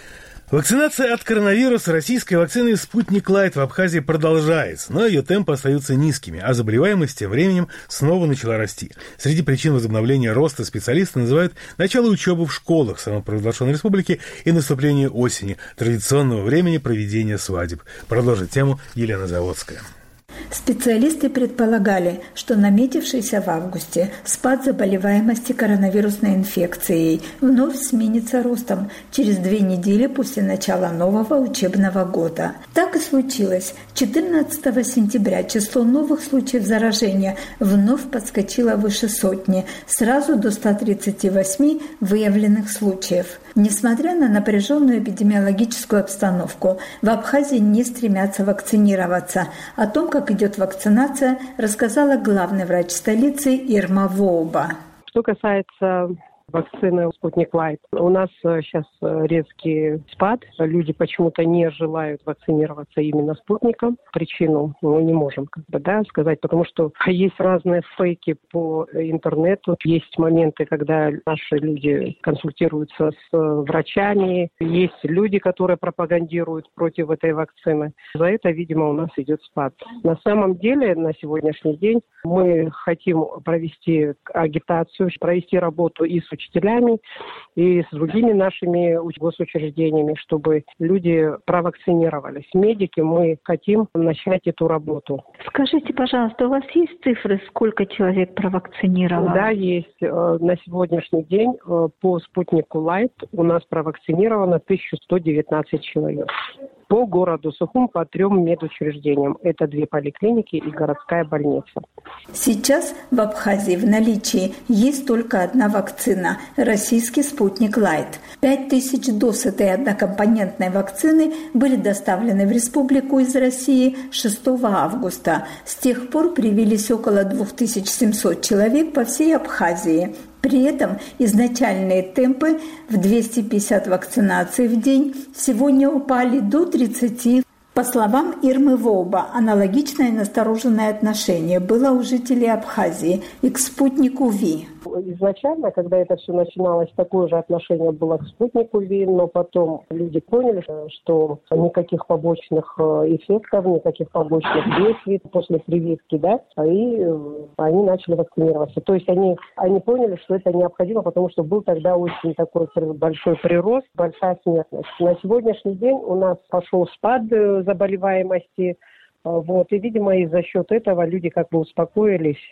Speaker 1: Вакцинация от коронавируса российской вакциной «Спутник Лайт» в Абхазии продолжается, но ее темпы остаются низкими, а заболеваемость тем временем снова начала расти. Среди причин возобновления роста специалисты называют начало учебы в школах самопровозглашенной республики и наступление осени, традиционного времени проведения свадеб. Продолжит тему Елена Заводская.
Speaker 14: Специалисты предполагали, что наметившийся в августе спад заболеваемости коронавирусной инфекцией вновь сменится ростом через две недели после начала нового учебного года. Так и случилось. четырнадцатого сентября число новых случаев заражения вновь подскочило выше сотни, сразу до ста тридцати восьми выявленных случаев. Несмотря на напряженную эпидемиологическую обстановку, в Абхазии не стремятся вакцинироваться. О том, как идет вакцинация, рассказала главный врач столицы Ирма Воуба.
Speaker 4: Что касается вакцины «Спутник Лайт», у нас сейчас резкий спад. Люди почему-то не желают вакцинироваться именно «Спутником». Причину мы не можем как бы, да, сказать, потому что есть разные фейки по интернету. Есть моменты, когда наши люди консультируются с врачами. Есть люди, которые пропагандируют против этой вакцины. За это, видимо, у нас идет спад. На самом деле, на сегодняшний день мы хотим провести агитацию, провести работу и с учителями, и с другими нашими госучреждениями, чтобы люди провакцинировались. Медики, мы хотим начать эту работу.
Speaker 14: Скажите, пожалуйста, у вас есть цифры, сколько человек провакцинировано?
Speaker 4: Да, есть. На сегодняшний день по «Спутнику Лайт» у нас провакцинировано тысяча сто девятнадцать человек. По городу Сухум по трем медучреждениям. Это две поликлиники и городская больница.
Speaker 14: Сейчас в Абхазии в наличии есть только одна вакцина – российский «Спутник Лайт». Пять тысяч доз этой однокомпонентной вакцины были доставлены в республику из России шестого августа. С тех пор привились около две тысячи семьсот человек по всей Абхазии. При этом изначальные темпы в двести пятьдесят вакцинаций в день сегодня упали до тридцати. По словам Ирмы Воуба, аналогичное настороженное отношение было у жителей Абхазии и к «Спутнику Ви».
Speaker 4: Изначально, когда это все начиналось, такое же отношение было к «Спутнику Ви», но потом люди поняли, что никаких побочных эффектов, никаких побочных действий после прививки, да, и они начали вакцинироваться. То есть они, они поняли, что это необходимо, потому что был тогда очень такой большой прирост, большая смертность. На сегодняшний день у нас пошел спад заболеваемости, вот, и, видимо, и за счет этого люди как бы успокоились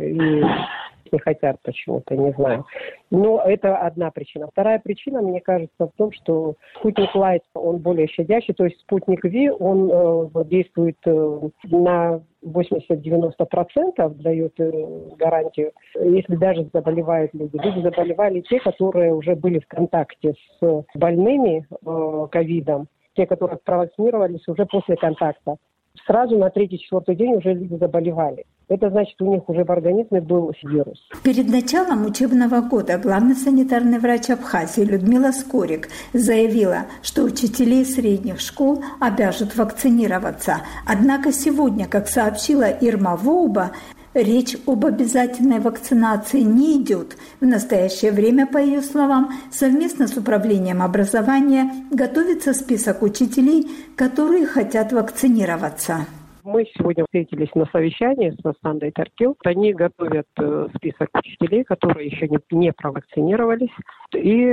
Speaker 4: и не хотят почему-то, не знаю. Но это одна причина. Вторая причина, мне кажется, в том, что «Спутник Лайт», он более щадящий, то есть «Спутник Ви», он э, действует э, на восемьдесят-девяносто процентов, дает э, гарантию. Если даже заболевают люди. Люди заболевали те, которые уже были в контакте с больными э, ковидом, те, которые провакцинировались уже после контакта. Сразу на третий-четвертый день уже люди заболевали. Это значит, у них уже в организме был вирус.
Speaker 14: Перед началом учебного года главный санитарный врач Абхазии Людмила Скорик заявила, что учителей средних школ обяжут вакцинироваться. Однако сегодня, как сообщила Ирма Воуба, речь об обязательной вакцинации не идет. В настоящее время, по ее словам, совместно с Управлением образования готовится список учителей, которые хотят вакцинироваться.
Speaker 4: Мы сегодня встретились на совещании с Сандой Таркил. Они готовят список учителей, которые еще не, не провакцинировались. И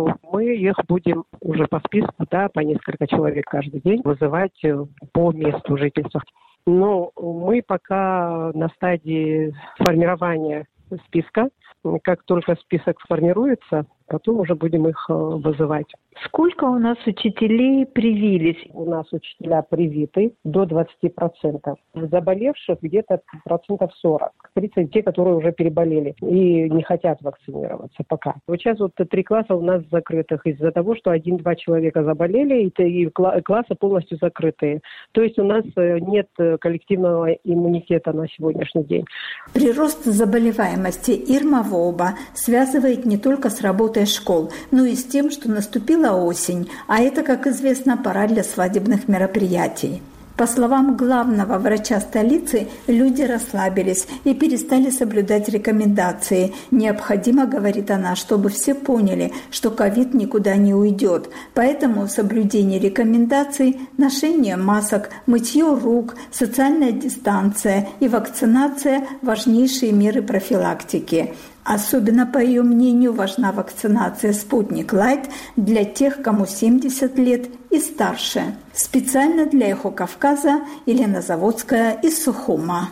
Speaker 4: мы их будем уже по списку, да, по несколько человек каждый день вызывать по месту жительства. Но мы пока на стадии формирования списка. Как только список сформируется, потом уже будем их вызывать.
Speaker 14: Сколько у нас учителей привились?
Speaker 4: У нас учителя привиты до двадцати процентов. Заболевших где-то процентов сорок. тридцать те, которые уже переболели и не хотят вакцинироваться пока. Вот сейчас вот три класса у нас закрытых из-за того, что один-два человека заболели, и классы полностью закрытые. То есть у нас нет коллективного иммунитета на сегодняшний день.
Speaker 14: Прирост заболеваемости Ирма Воуба связывает не только с работой школ, но и с тем, что наступила осень, а это, как известно, пора для свадебных мероприятий. По словам главного врача столицы, люди расслабились и перестали соблюдать рекомендации. Необходимо, говорит она, чтобы все поняли, что ковид никуда не уйдет. Поэтому соблюдение рекомендаций, ношение масок, мытье рук, социальная дистанция и вакцинация – важнейшие меры профилактики. Особенно, по ее мнению, важна вакцинация «Спутник Лайт» для тех, кому семьдесят лет и старше. Специально для «Эхо Кавказа» Елена Заводская из Сухума.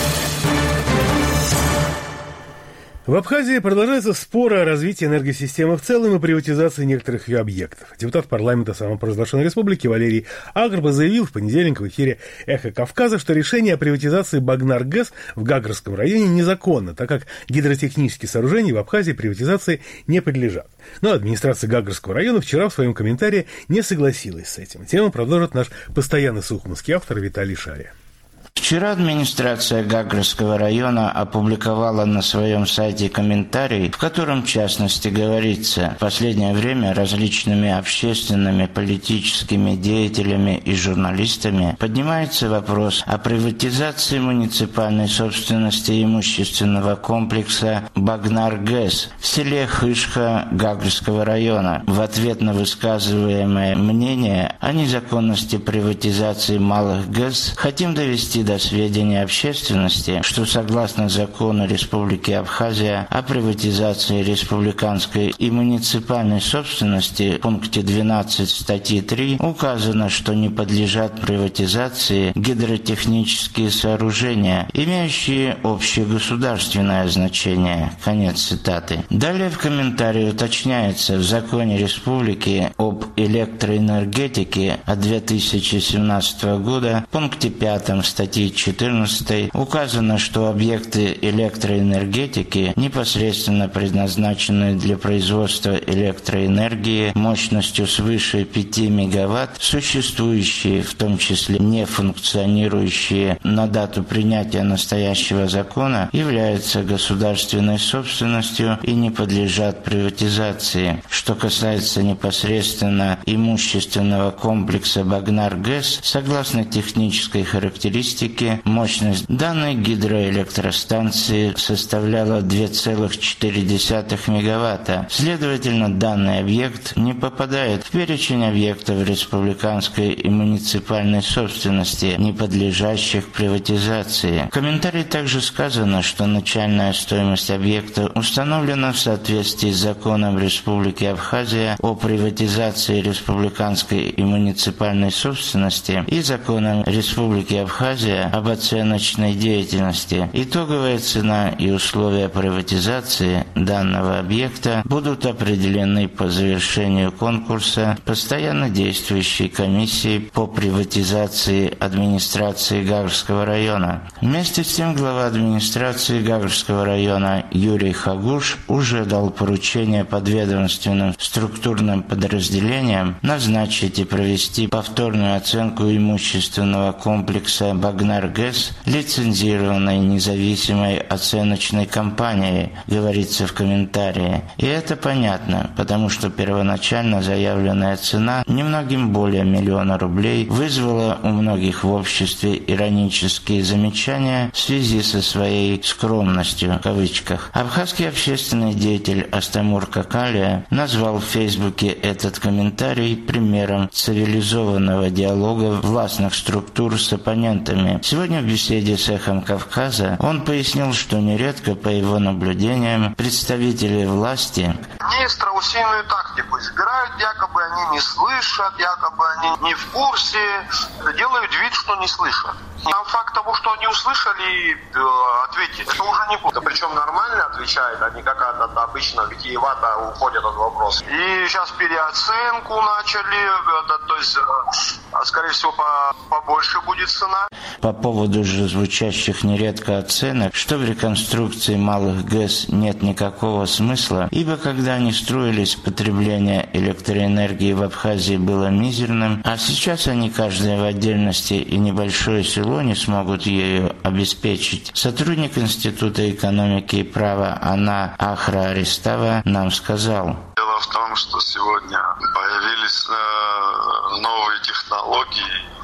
Speaker 1: В Абхазии продолжаются споры о развитии энергосистемы в целом и приватизации некоторых ее объектов. Депутат парламента самопровозглашенной республики Валерий Агрба заявил в понедельник в эфире «Эхо Кавказа», что решение о приватизации Багнар-ГЭС в Гагрском районе незаконно, так как гидротехнические сооружения в Абхазии приватизации не подлежат. Но администрация Гагрского района вчера в своем комментарии не согласилась с этим. Тему продолжит наш постоянный сухумский автор Виталий Шария.
Speaker 15: Вчера администрация Гагрского района опубликовала на своем сайте комментарий, в котором, в частности, говорится: в последнее время различными общественными, политическими деятелями и журналистами поднимается вопрос о приватизации муниципальной собственности имущественного комплекса Багнар-ГЭС в селе Хышха Гагрского района. В ответ на высказываемое мнение о незаконности приватизации малых ГЭС хотим довести до сведения общественности, что согласно закону Республики Абхазия о приватизации республиканской и муниципальной собственности в пункте двенадцать статьи три указано, что не подлежат приватизации гидротехнические сооружения, имеющие общегосударственное значение. Конец цитаты. Далее в комментарии уточняется: в законе Республики об электроэнергетике от две тысячи семнадцатого года в пункте пятом статьи четырнадцатой указано, что объекты электроэнергетики, непосредственно предназначенные для производства электроэнергии мощностью свыше пяти мегаватт, существующие, в том числе не функционирующие на дату принятия настоящего закона, являются государственной собственностью и не подлежат приватизации. Что касается непосредственно имущественного комплекса Багнар-ГЭС, согласно технической характеристике, мощность данной гидроэлектростанции составляла две целых четыре десятых мегаватта. Следовательно, данный объект не попадает в перечень объектов республиканской и муниципальной собственности, не подлежащих приватизации. В комментарии также сказано, что начальная стоимость объекта установлена в соответствии с законом Республики Абхазия о приватизации республиканской и муниципальной собственности и законом Республики Абхазия об оценочной деятельности. Итоговая цена и условия приватизации данного объекта будут определены по завершению конкурса постоянно действующей комиссии по приватизации администрации Гагрского района. Вместе с тем глава администрации Гагрского района Юрий Хагуш уже дал поручение подведомственным структурным подразделениям назначить и провести повторную оценку имущественного комплекса Багнар-ГЭС лицензированной независимой оценочной компанией, говорится в комментарии. И это понятно, потому что первоначально заявленная цена немногим более миллиона рублей вызвала у многих в обществе иронические замечания в связи со своей «скромностью» в кавычках. Абхазский общественный деятель Астамур Какалия назвал в Фейсбуке этот комментарий примером цивилизованного диалога властных структур с оппонентами. Сегодня в беседе с «Эхом Кавказа» он пояснил, что нередко, по его наблюдениям, представители власти
Speaker 16: они страусиную тактику избирают, якобы они не слышат, якобы они не в курсе, делают вид, что не слышат. Сам факт того, что они услышали, ответить, это уже не плохо. Причем нормально отвечают, а не какая-то обычно витиевато уходят от вопроса. И сейчас переоценку начали, это, то есть, скорее всего, побольше будет цена.
Speaker 15: По поводу же звучащих нередко оценок, что в реконструкции малых ГЭС нет никакого смысла, ибо когда они строились, потребление электроэнергии в Абхазии было мизерным, а сейчас они каждая в отдельности и небольшое село не смогут ею обеспечить. Сотрудник Института экономики и права Анна Ахра Арестава нам сказал:
Speaker 16: дело в том, что сегодня появились э, новые технологии,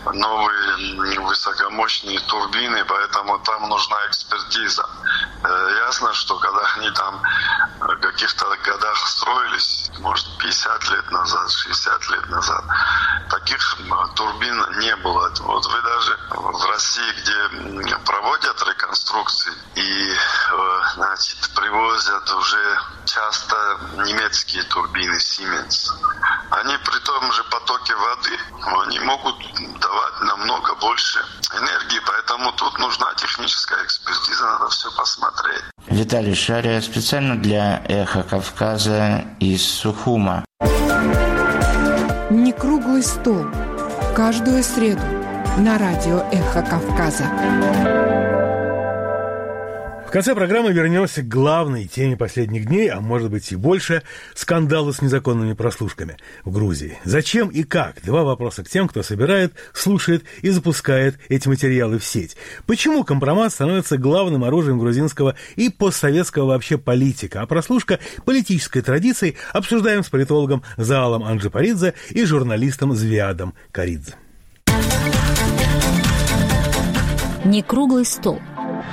Speaker 17: новые высокомощные турбины, поэтому там нужна экспертиза. Ясно, что когда они там в каких-то годах строились, может, пятьдесят лет назад, шестьдесят лет назад, таких турбин не было. Вот вы даже в России, где проводят реконструкции и, значит, привозят уже часто немецкие турбины Siemens, они при том же потоке воды, они могут давать намного больше энергии, поэтому тут нужна техническая экспертиза, надо все посмотреть.
Speaker 15: Виталий Шария специально для «Эхо Кавказа» из Сухума.
Speaker 18: Не круглый стол. Каждую среду на радио «Эхо Кавказа».
Speaker 1: В конце программы вернемся к главной теме последних дней, а может быть и больше, скандалу с незаконными прослушками в Грузии. Зачем и как? Два вопроса к тем, кто собирает, слушает и запускает эти материалы в сеть. Почему компромат становится главным оружием грузинского и постсоветского вообще политика, а прослушка политической традицией обсуждаем с политологом Заалом Анджипаридзе и журналистом Звиадом Каридзе.
Speaker 6: Не круглый стол.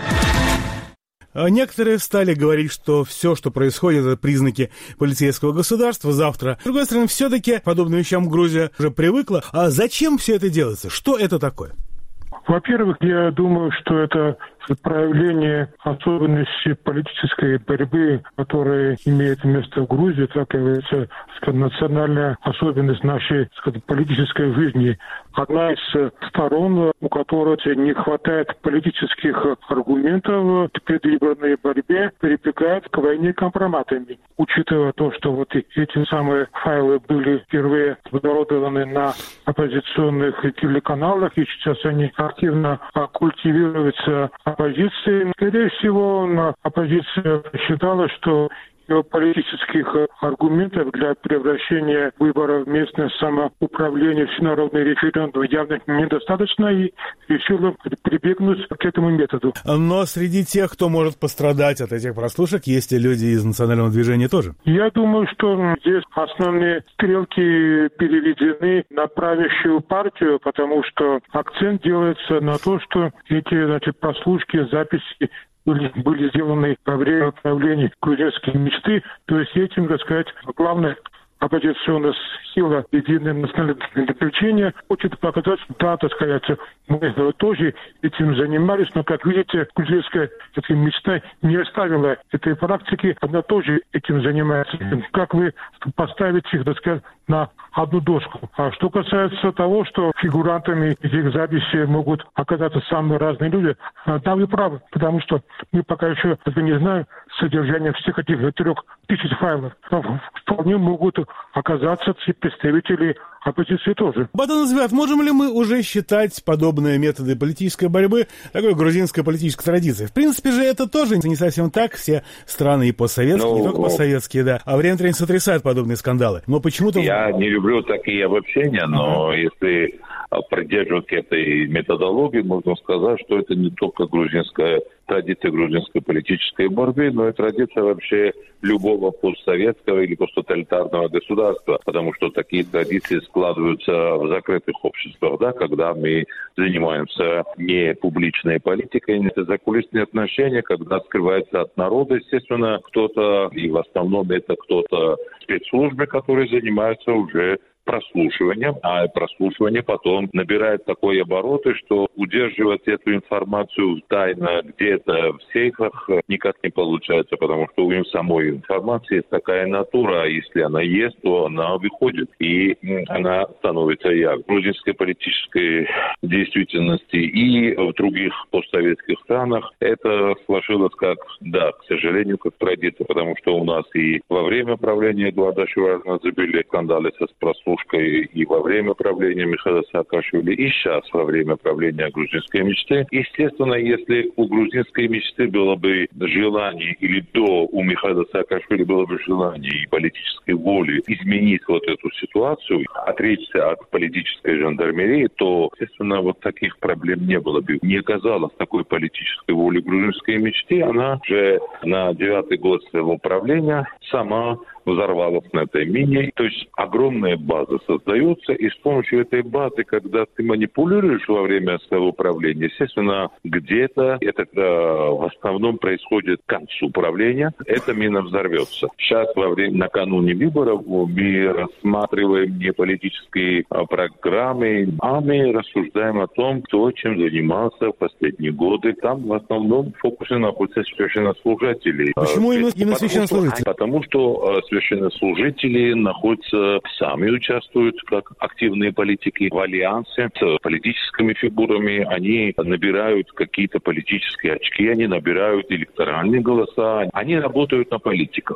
Speaker 1: Некоторые стали говорить, что все, что происходит, это признаки полицейского государства завтра. С другой стороны, все-таки подобным вещам Грузия уже привыкла. А зачем все это делается? Что это такое?
Speaker 19: Во-первых, я думаю, что это проявление особенностей политической борьбы, которая имеет место в Грузии, так является, скажем, национальная особенность нашей, скажем, политической жизни. Одна из сторон, у которой не хватает политических аргументов в предвыборной борьбе, прибегает к войне компроматами. Учитывая то, что вот эти самые файлы были впервые обнародованы на оппозиционных телеканалах, и сейчас они активно культивируются оппозицией. Скорее всего, оппозиция считала, что политических аргументов для превращения выборов в местное самоуправление в всенародный референдум явно недостаточно, и решила прибегнуть к этому методу.
Speaker 1: Но среди тех, кто может пострадать от этих прослушек, есть и люди из национального движения тоже.
Speaker 19: Я думаю, что здесь основные стрелки переведены на правящую партию, потому что акцент делается на то, что эти, значит, прослушки, записи Были, были сделаны во время правления грузинской мечты. То есть этим, так сказать, главное оппозиционная сила «Единое национальное движение» хочет показать, да, так сказать, мы тоже этим занимались, но, как видите, грузинская мечта не оставила этой практики, она тоже этим занимается. Как вы поставите их, так сказать, на одну доску? А что касается того, что фигурантами этих записей могут оказаться самые разные люди, да, вы правы, потому что мы пока еще не знаем содержание всех этих трех тысяч файлов. Но вполне могут оказаться представители оппозиции тоже.
Speaker 1: Бадан Звят, можем ли мы уже считать подобные методы политической борьбы такой грузинской политической традицией? В принципе же это тоже не совсем так. Все страны и постсоветские, ну, не только постсоветские, да, а время от времени сотрясают подобные скандалы. Но почему-то...
Speaker 20: Я не люблю такие обобщения, но uh-huh. если придерживаться этой методологии, можно сказать, что это не только грузинская традиция грузинской политической борьбы, но и традиция вообще любого постсоветского или посттоталитарного государства, потому что такие традиции складываются в закрытых обществах, да, когда мы занимаемся не публичной политикой, это закулисные отношения, когда скрывается от народа, естественно, кто-то, и в основном это кто-то спецслужбы, которые занимаются уже прослушиванием, а прослушивание потом набирает такой обороты, что удерживать эту информацию тайно где-то в сейфах никак не получается, потому что у самой информации есть такая натура, а если она есть, то она выходит, и она становится явной. В грузинской политической действительности и в других постсоветских странах это сложилось как, да, к сожалению, как традиция, потому что у нас и во время правления Эдуарда Шеварднадзе были скандалы со прослушиванием, и во время правления Михаила Саакашвили, и сейчас во время правления грузинской мечты. Естественно, если у грузинской мечты было бы желание, или до у Михаила Саакашвили было бы желание и политической воли изменить вот эту ситуацию, отречься от политической жандармерии, то, естественно, вот таких проблем не было бы. Не оказалось такой политической воли грузинской мечты. Она уже на девятый год своего правления сама взорвалась на этой мине. То есть огромная база создается, и с помощью этой базы, когда ты манипулируешь во время своего управления, естественно, где-то это в основном происходит к концу управления, эта мина взорвется. Сейчас во время накануне выборов мы рассматриваем не политические программы, а мы рассуждаем о том, кто чем занимался в последние годы. Там в основном в фокусе находятся священнослужители.
Speaker 1: Почему именно, именно священнослужители?
Speaker 20: Потому что священнослужители находятся, сами участвуют как активные политики в альянсе с политическими фигурами. Они набирают какие-то политические очки, они набирают электоральные голоса. Они работают на политиков.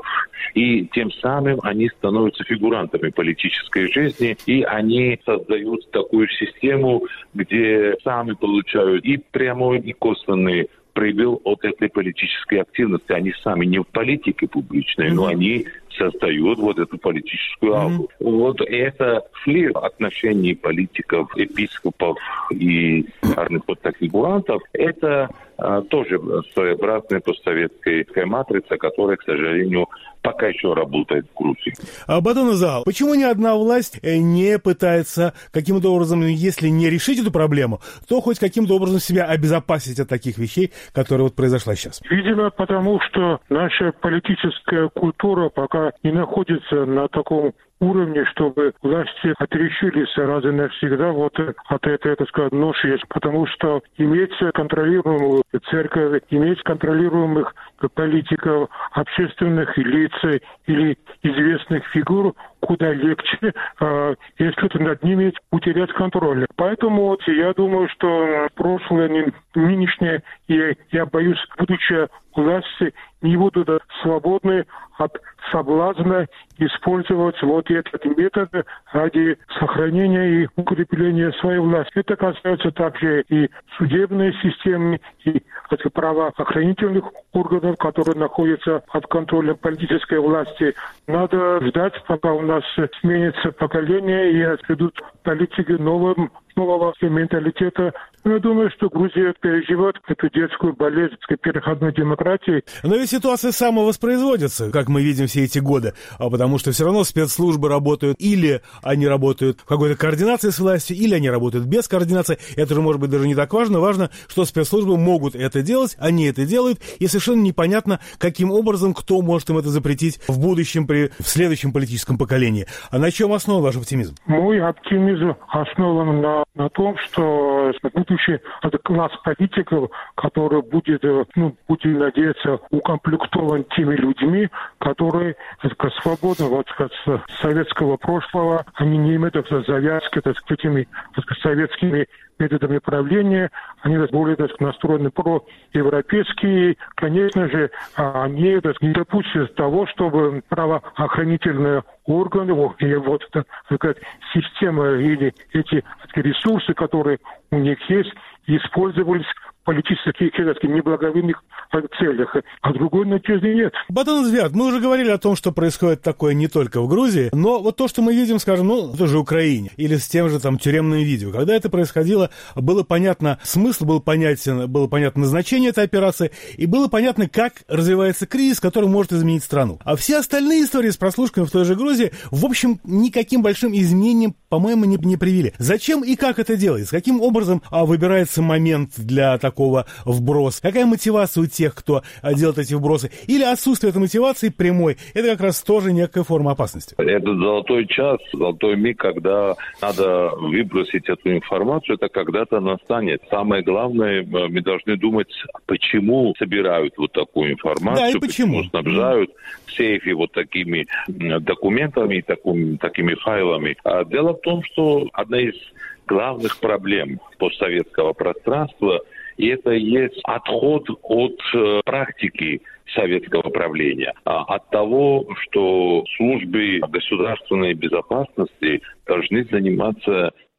Speaker 20: И тем самым они становятся фигурантами политической жизни, и они создают такую систему, где сами получают и прямой, и косвенный прибыл от этой политической активности. Они сами не в политике публичной, mm-hmm. но они создают вот эту политическую ауру. Mm-hmm. Вот это слив отношений политиков, епископов и разных вот таких фигурантов, это а, тоже своеобразная постсоветская матрица, которая, к сожалению, пока еще работает в Грузии.
Speaker 1: А, Батон Изаал, почему ни одна власть не пытается каким-то образом, если не решить эту проблему, то хоть каким-то образом себя обезопасить от таких вещей, которые вот произошла сейчас?
Speaker 19: Видимо, потому что наша политическая культура пока не находится на таком уровне, чтобы власти отрешились раз и навсегда вот от этой, так сказать, ноши, потому что иметь контролируемую церковь, иметь контролируемых политиков, общественных лиц или известных фигур куда легче, если над ними утерять контроль. Поэтому вот я думаю, что прошлое, нынешнее, и я боюсь, будущее власти не будут свободны от соблазна использовать вот этот метод ради сохранения и укрепления своей власти. Это касается также и судебной системы, и правоохранительных органов, которые находятся под контролем политической власти. Надо ждать, пока у нас сменится поколение и отведут политики новым, нового менталитета. Я думаю, что Грузия переживет эту детскую болезнь переходной демократии.
Speaker 1: Но ведь ситуация самовоспроизводится, как мы видим все эти годы, а потому что все равно спецслужбы работают, или они работают в какой-то координации с властью, или они работают без координации. Это же может быть даже не так важно. Важно, что спецслужбы могут это делать, они это делают, и совершенно непонятно, каким образом, кто может им это запретить в будущем, при, в следующем политическом поколении. А на чем основан ваш оптимизм?
Speaker 19: Мой оптимизм основан на, на том, что будущий класс политиков, который будет, ну, будем надеяться, укомплектован теми людьми, которые так, свободны вот, так, с советского прошлого, они не имеют так, завязки так, с этими так, советскими методами правления, они более так, настроены проевропейские. Конечно же, они так, не допустят того, чтобы правоохранительные органы или вот эта так, система или эти так, ресурсы, которые у них есть, использовались в политических так, неблаговидных целях. А другой надежды нет.
Speaker 1: Батон Изаал, мы уже говорили о том, что происходит такое не только в Грузии, но вот то, что мы видим, скажем, ну, в той же Украине, или с тем же там тюремным видео. Когда это происходило, было понятно смысл, был понятен, было понятно назначение этой операции, и было понятно, как развивается кризис, который может изменить страну. А все остальные истории с прослушками в той же Грузии, в общем, никаким большим изменениям, по-моему, не, не привели. Зачем и как это делается? Каким образом а, выбирается момент для такого вброса? Какая мотивация у тех, кто а, делает эти вбросы? Или отсутствие этой мотивации прямой? Это как раз тоже некая форма опасности.
Speaker 20: Это золотой час, золотой миг, когда надо выбросить эту информацию, это когда-то настанет. Самое главное, мы должны думать, почему собирают вот такую информацию,
Speaker 1: да, и почему?
Speaker 20: почему снабжают сейфи вот такими документами, такими, такими файлами. А дело в том, что одна из главных проблем постсоветского пространства – и это есть отход от э, практики советского правления, а от того, что службы государственной безопасности должны заниматься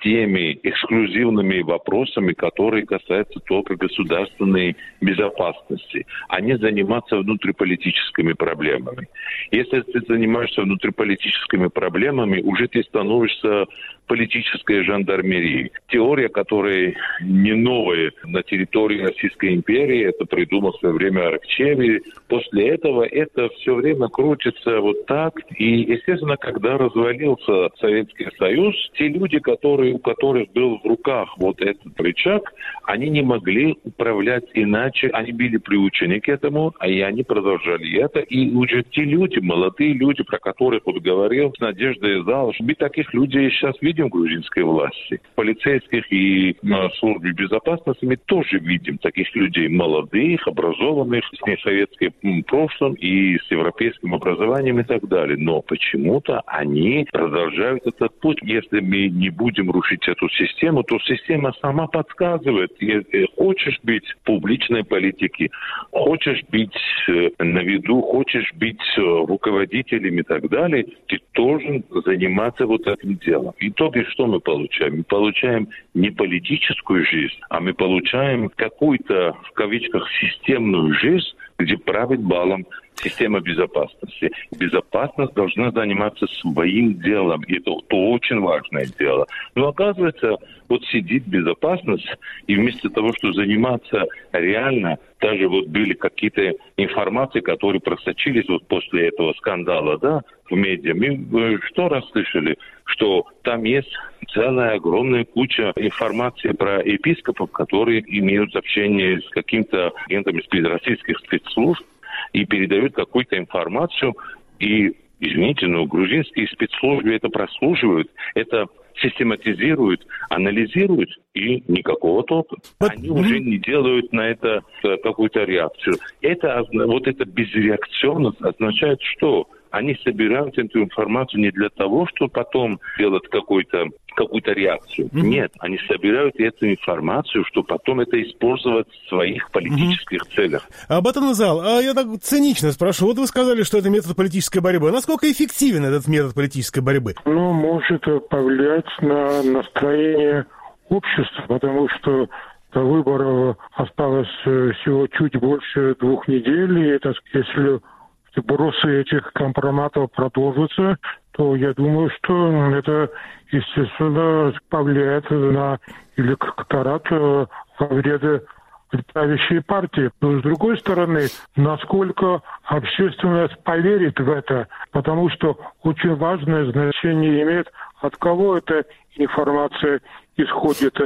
Speaker 20: теми эксклюзивными вопросами, которые касаются только государственной безопасности, а не заниматься внутриполитическими проблемами. Если ты занимаешься внутриполитическими проблемами, уже ты становишься политической жандармерией. Теория, которая не новая на территории Российской империи, это придумал в свое время Аракчеев. После этого это все время крутится вот так. И, естественно, когда развалился Советский Союз, те люди, которые, у которых был в руках вот этот рычаг, они не могли управлять иначе. Они были приучены к этому, а и они продолжали это. И уже те люди, молодые люди, про которых вот говорил, с Надеждой Зал, мы таких людей сейчас видим в грузинской власти. Полицейских и на службе безопасности мы тоже видим таких людей молодых, образованных, с несоветским прошлым и с европейским образованием и так далее. Но почему-то они продолжают этот путь. Если мы не будем рушить эту систему, то система сама подсказывает. Если хочешь быть в публичной политике, хочешь быть на виду, хочешь быть руководителем и так далее, ты должен заниматься вот этим делом. И в итоге что мы получаем? Мы получаем не политическую жизнь, а мы получаем какую-то, в кавычках, системную жизнь, где правит балом система безопасности. Безопасность должна заниматься своим делом, и это то очень важное дело. Но оказывается, вот сидит безопасность, и вместо того, чтобы заниматься реально, даже вот были какие-то информации, которые просочились вот после этого скандала, да, в медиа. Мы что раз слышали, что там есть целая огромная куча информации про епископов, которые имеют общение с каким-то агентом из российских спецслужб и передают какую-то информацию. И, извините, но грузинские спецслужбы это прослушивают, это систематизируют, анализируют, и никакого толка. Они уже не делают на это какую-то реакцию. Это, вот эта безреакционность означает, что они собирают эту информацию не для того, чтобы потом делать какой-то, какую-то реакцию. Mm-hmm. Нет, они собирают эту информацию, чтобы потом это использовать в своих политических mm-hmm. целях.
Speaker 1: А, Батанзал, а я так цинично спрошу. Вот вы сказали, что это метод политической борьбы. Насколько эффективен этот метод политической борьбы?
Speaker 19: Ну, может повлиять на настроение общества, потому что до выборов осталось всего чуть больше двух недель, и это, если сбросы этих компроматов продолжатся, то я думаю, что это, естественно, повлияет на электорат во вред правящей партии. Но, с другой стороны, насколько общественность поверит в это, потому что очень важное значение имеет, от кого эта информация исходит,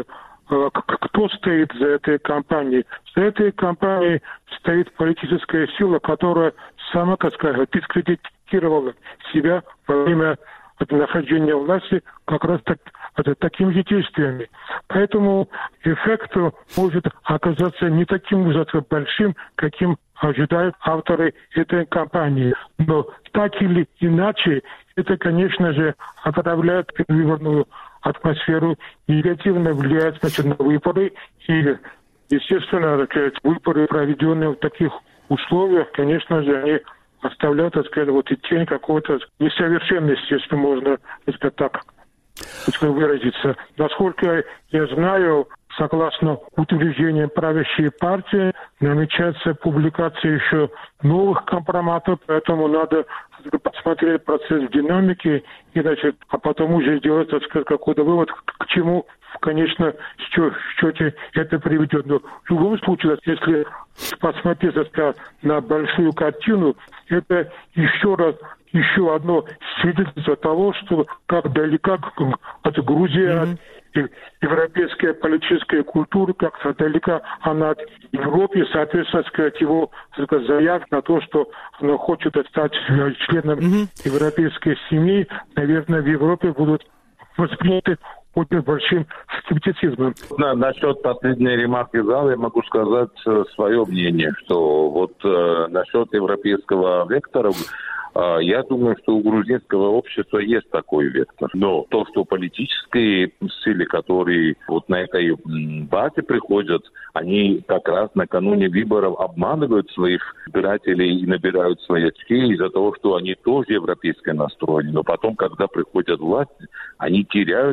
Speaker 19: кто стоит за этой кампанией. За этой кампанией стоит политическая сила, которая сама, так сказать, дискредитировала себя во время нахождения власти как раз так, это, такими же действиями. Поэтому эффект может оказаться не таким уж большим, каким ожидают авторы этой кампании. Но так или иначе, это, конечно же, отравляет предвыборную атмосферу, негативно влияет, значит, на выборы. И, естественно, так сказать, выборы, проведенные в таких условиях, конечно же, они оставляют, так сказать, вот и тень какой-то несовершенности, если можно, так сказать, так выразиться. Насколько я знаю, согласно утверждениям правящей партии, намечается публикация еще новых компроматов, поэтому надо посмотреть процесс динамики и, значит, а потом уже сделать, так сказать, какой-то вывод, к чему в конечном счете это приведет. Но в любом случае, если посмотреть, так сказать, на большую картину, это еще раз еще одно свидетельство того, что как далека от Грузии, mm-hmm. от европейской политической культуры, как далека она от Европы, соответственно, сказать, его сказать, заявки на то, что она хочет стать членом mm-hmm. европейской семьи, наверное, в Европе будут восприняты очень большим скептицизмом.
Speaker 20: На, насчет последней ремарки зала я могу сказать э, свое мнение, что вот э, насчет европейского вектора, э, я думаю, что у грузинского общества есть такой вектор. Но то, что политические силы, которые вот на этой базе приходят, они как раз накануне выборов обманывают своих избирателей и набирают свои очки из-за того, что они тоже европейски настроены. Но потом, когда приходят власти, они теряют вот это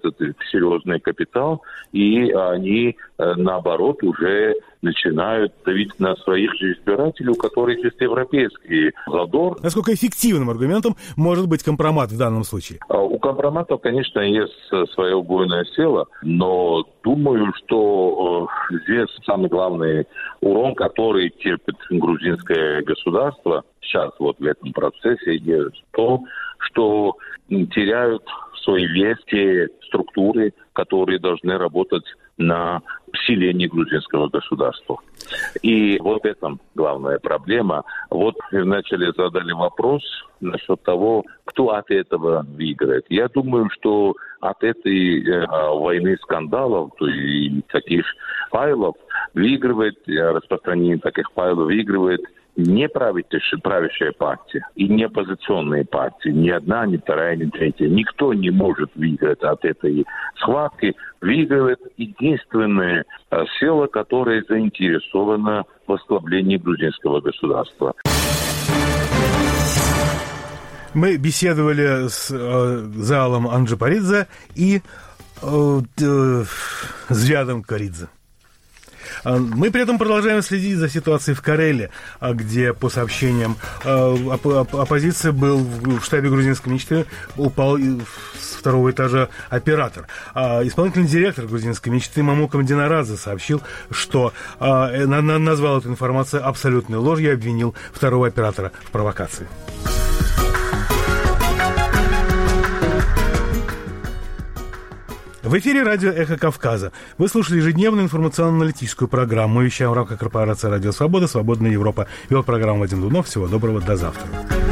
Speaker 20: этот серьезный капитал, и они, наоборот, уже начинают давить на своих же избирателей, у которых есть европейский задор.
Speaker 1: Насколько эффективным аргументом может быть компромат в данном случае?
Speaker 20: У компроматов, конечно, есть свое убойное сила, но думаю, что здесь самый главный урон, который терпит грузинское государство сейчас вот в этом процессе, есть то, что теряют свои вес те структуры, которые должны работать на усиление грузинского государства. И вот в этом главная проблема. Вот вы вначале задали вопрос насчет того, кто от этого выиграет. Я думаю, что от этой э, войны скандалов, то и таких файлов, выигрывает, распространение таких файлов выигрывает не правящая, правящая партия и не оппозиционные партии. Ни одна, ни вторая, ни третья. Никто не может выиграть от этой схватки. Выигрывает единственная сила, которая заинтересована в ослаблении грузинского государства.
Speaker 1: Мы беседовали с э, Заалом Анджапаридзе и э, э, Зиадом Каридзе. Мы при этом продолжаем следить за ситуацией в Карелии, где, по сообщениям оппозиции, был в штабе грузинской мечты, упал с второго этажа оператор. Исполнительный директор грузинской мечты Мамукам Динарадзе сообщил, что назвал эту информацию абсолютной ложью и обвинил второго оператора в провокации. В эфире радио «Эхо Кавказа». Вы слушали ежедневную информационно-аналитическую программу. Мы вещаем в рамках корпорации «Радио Свобода», «Свободная Европа». Вел программу Вадим Дунов. Всего доброго, до завтра.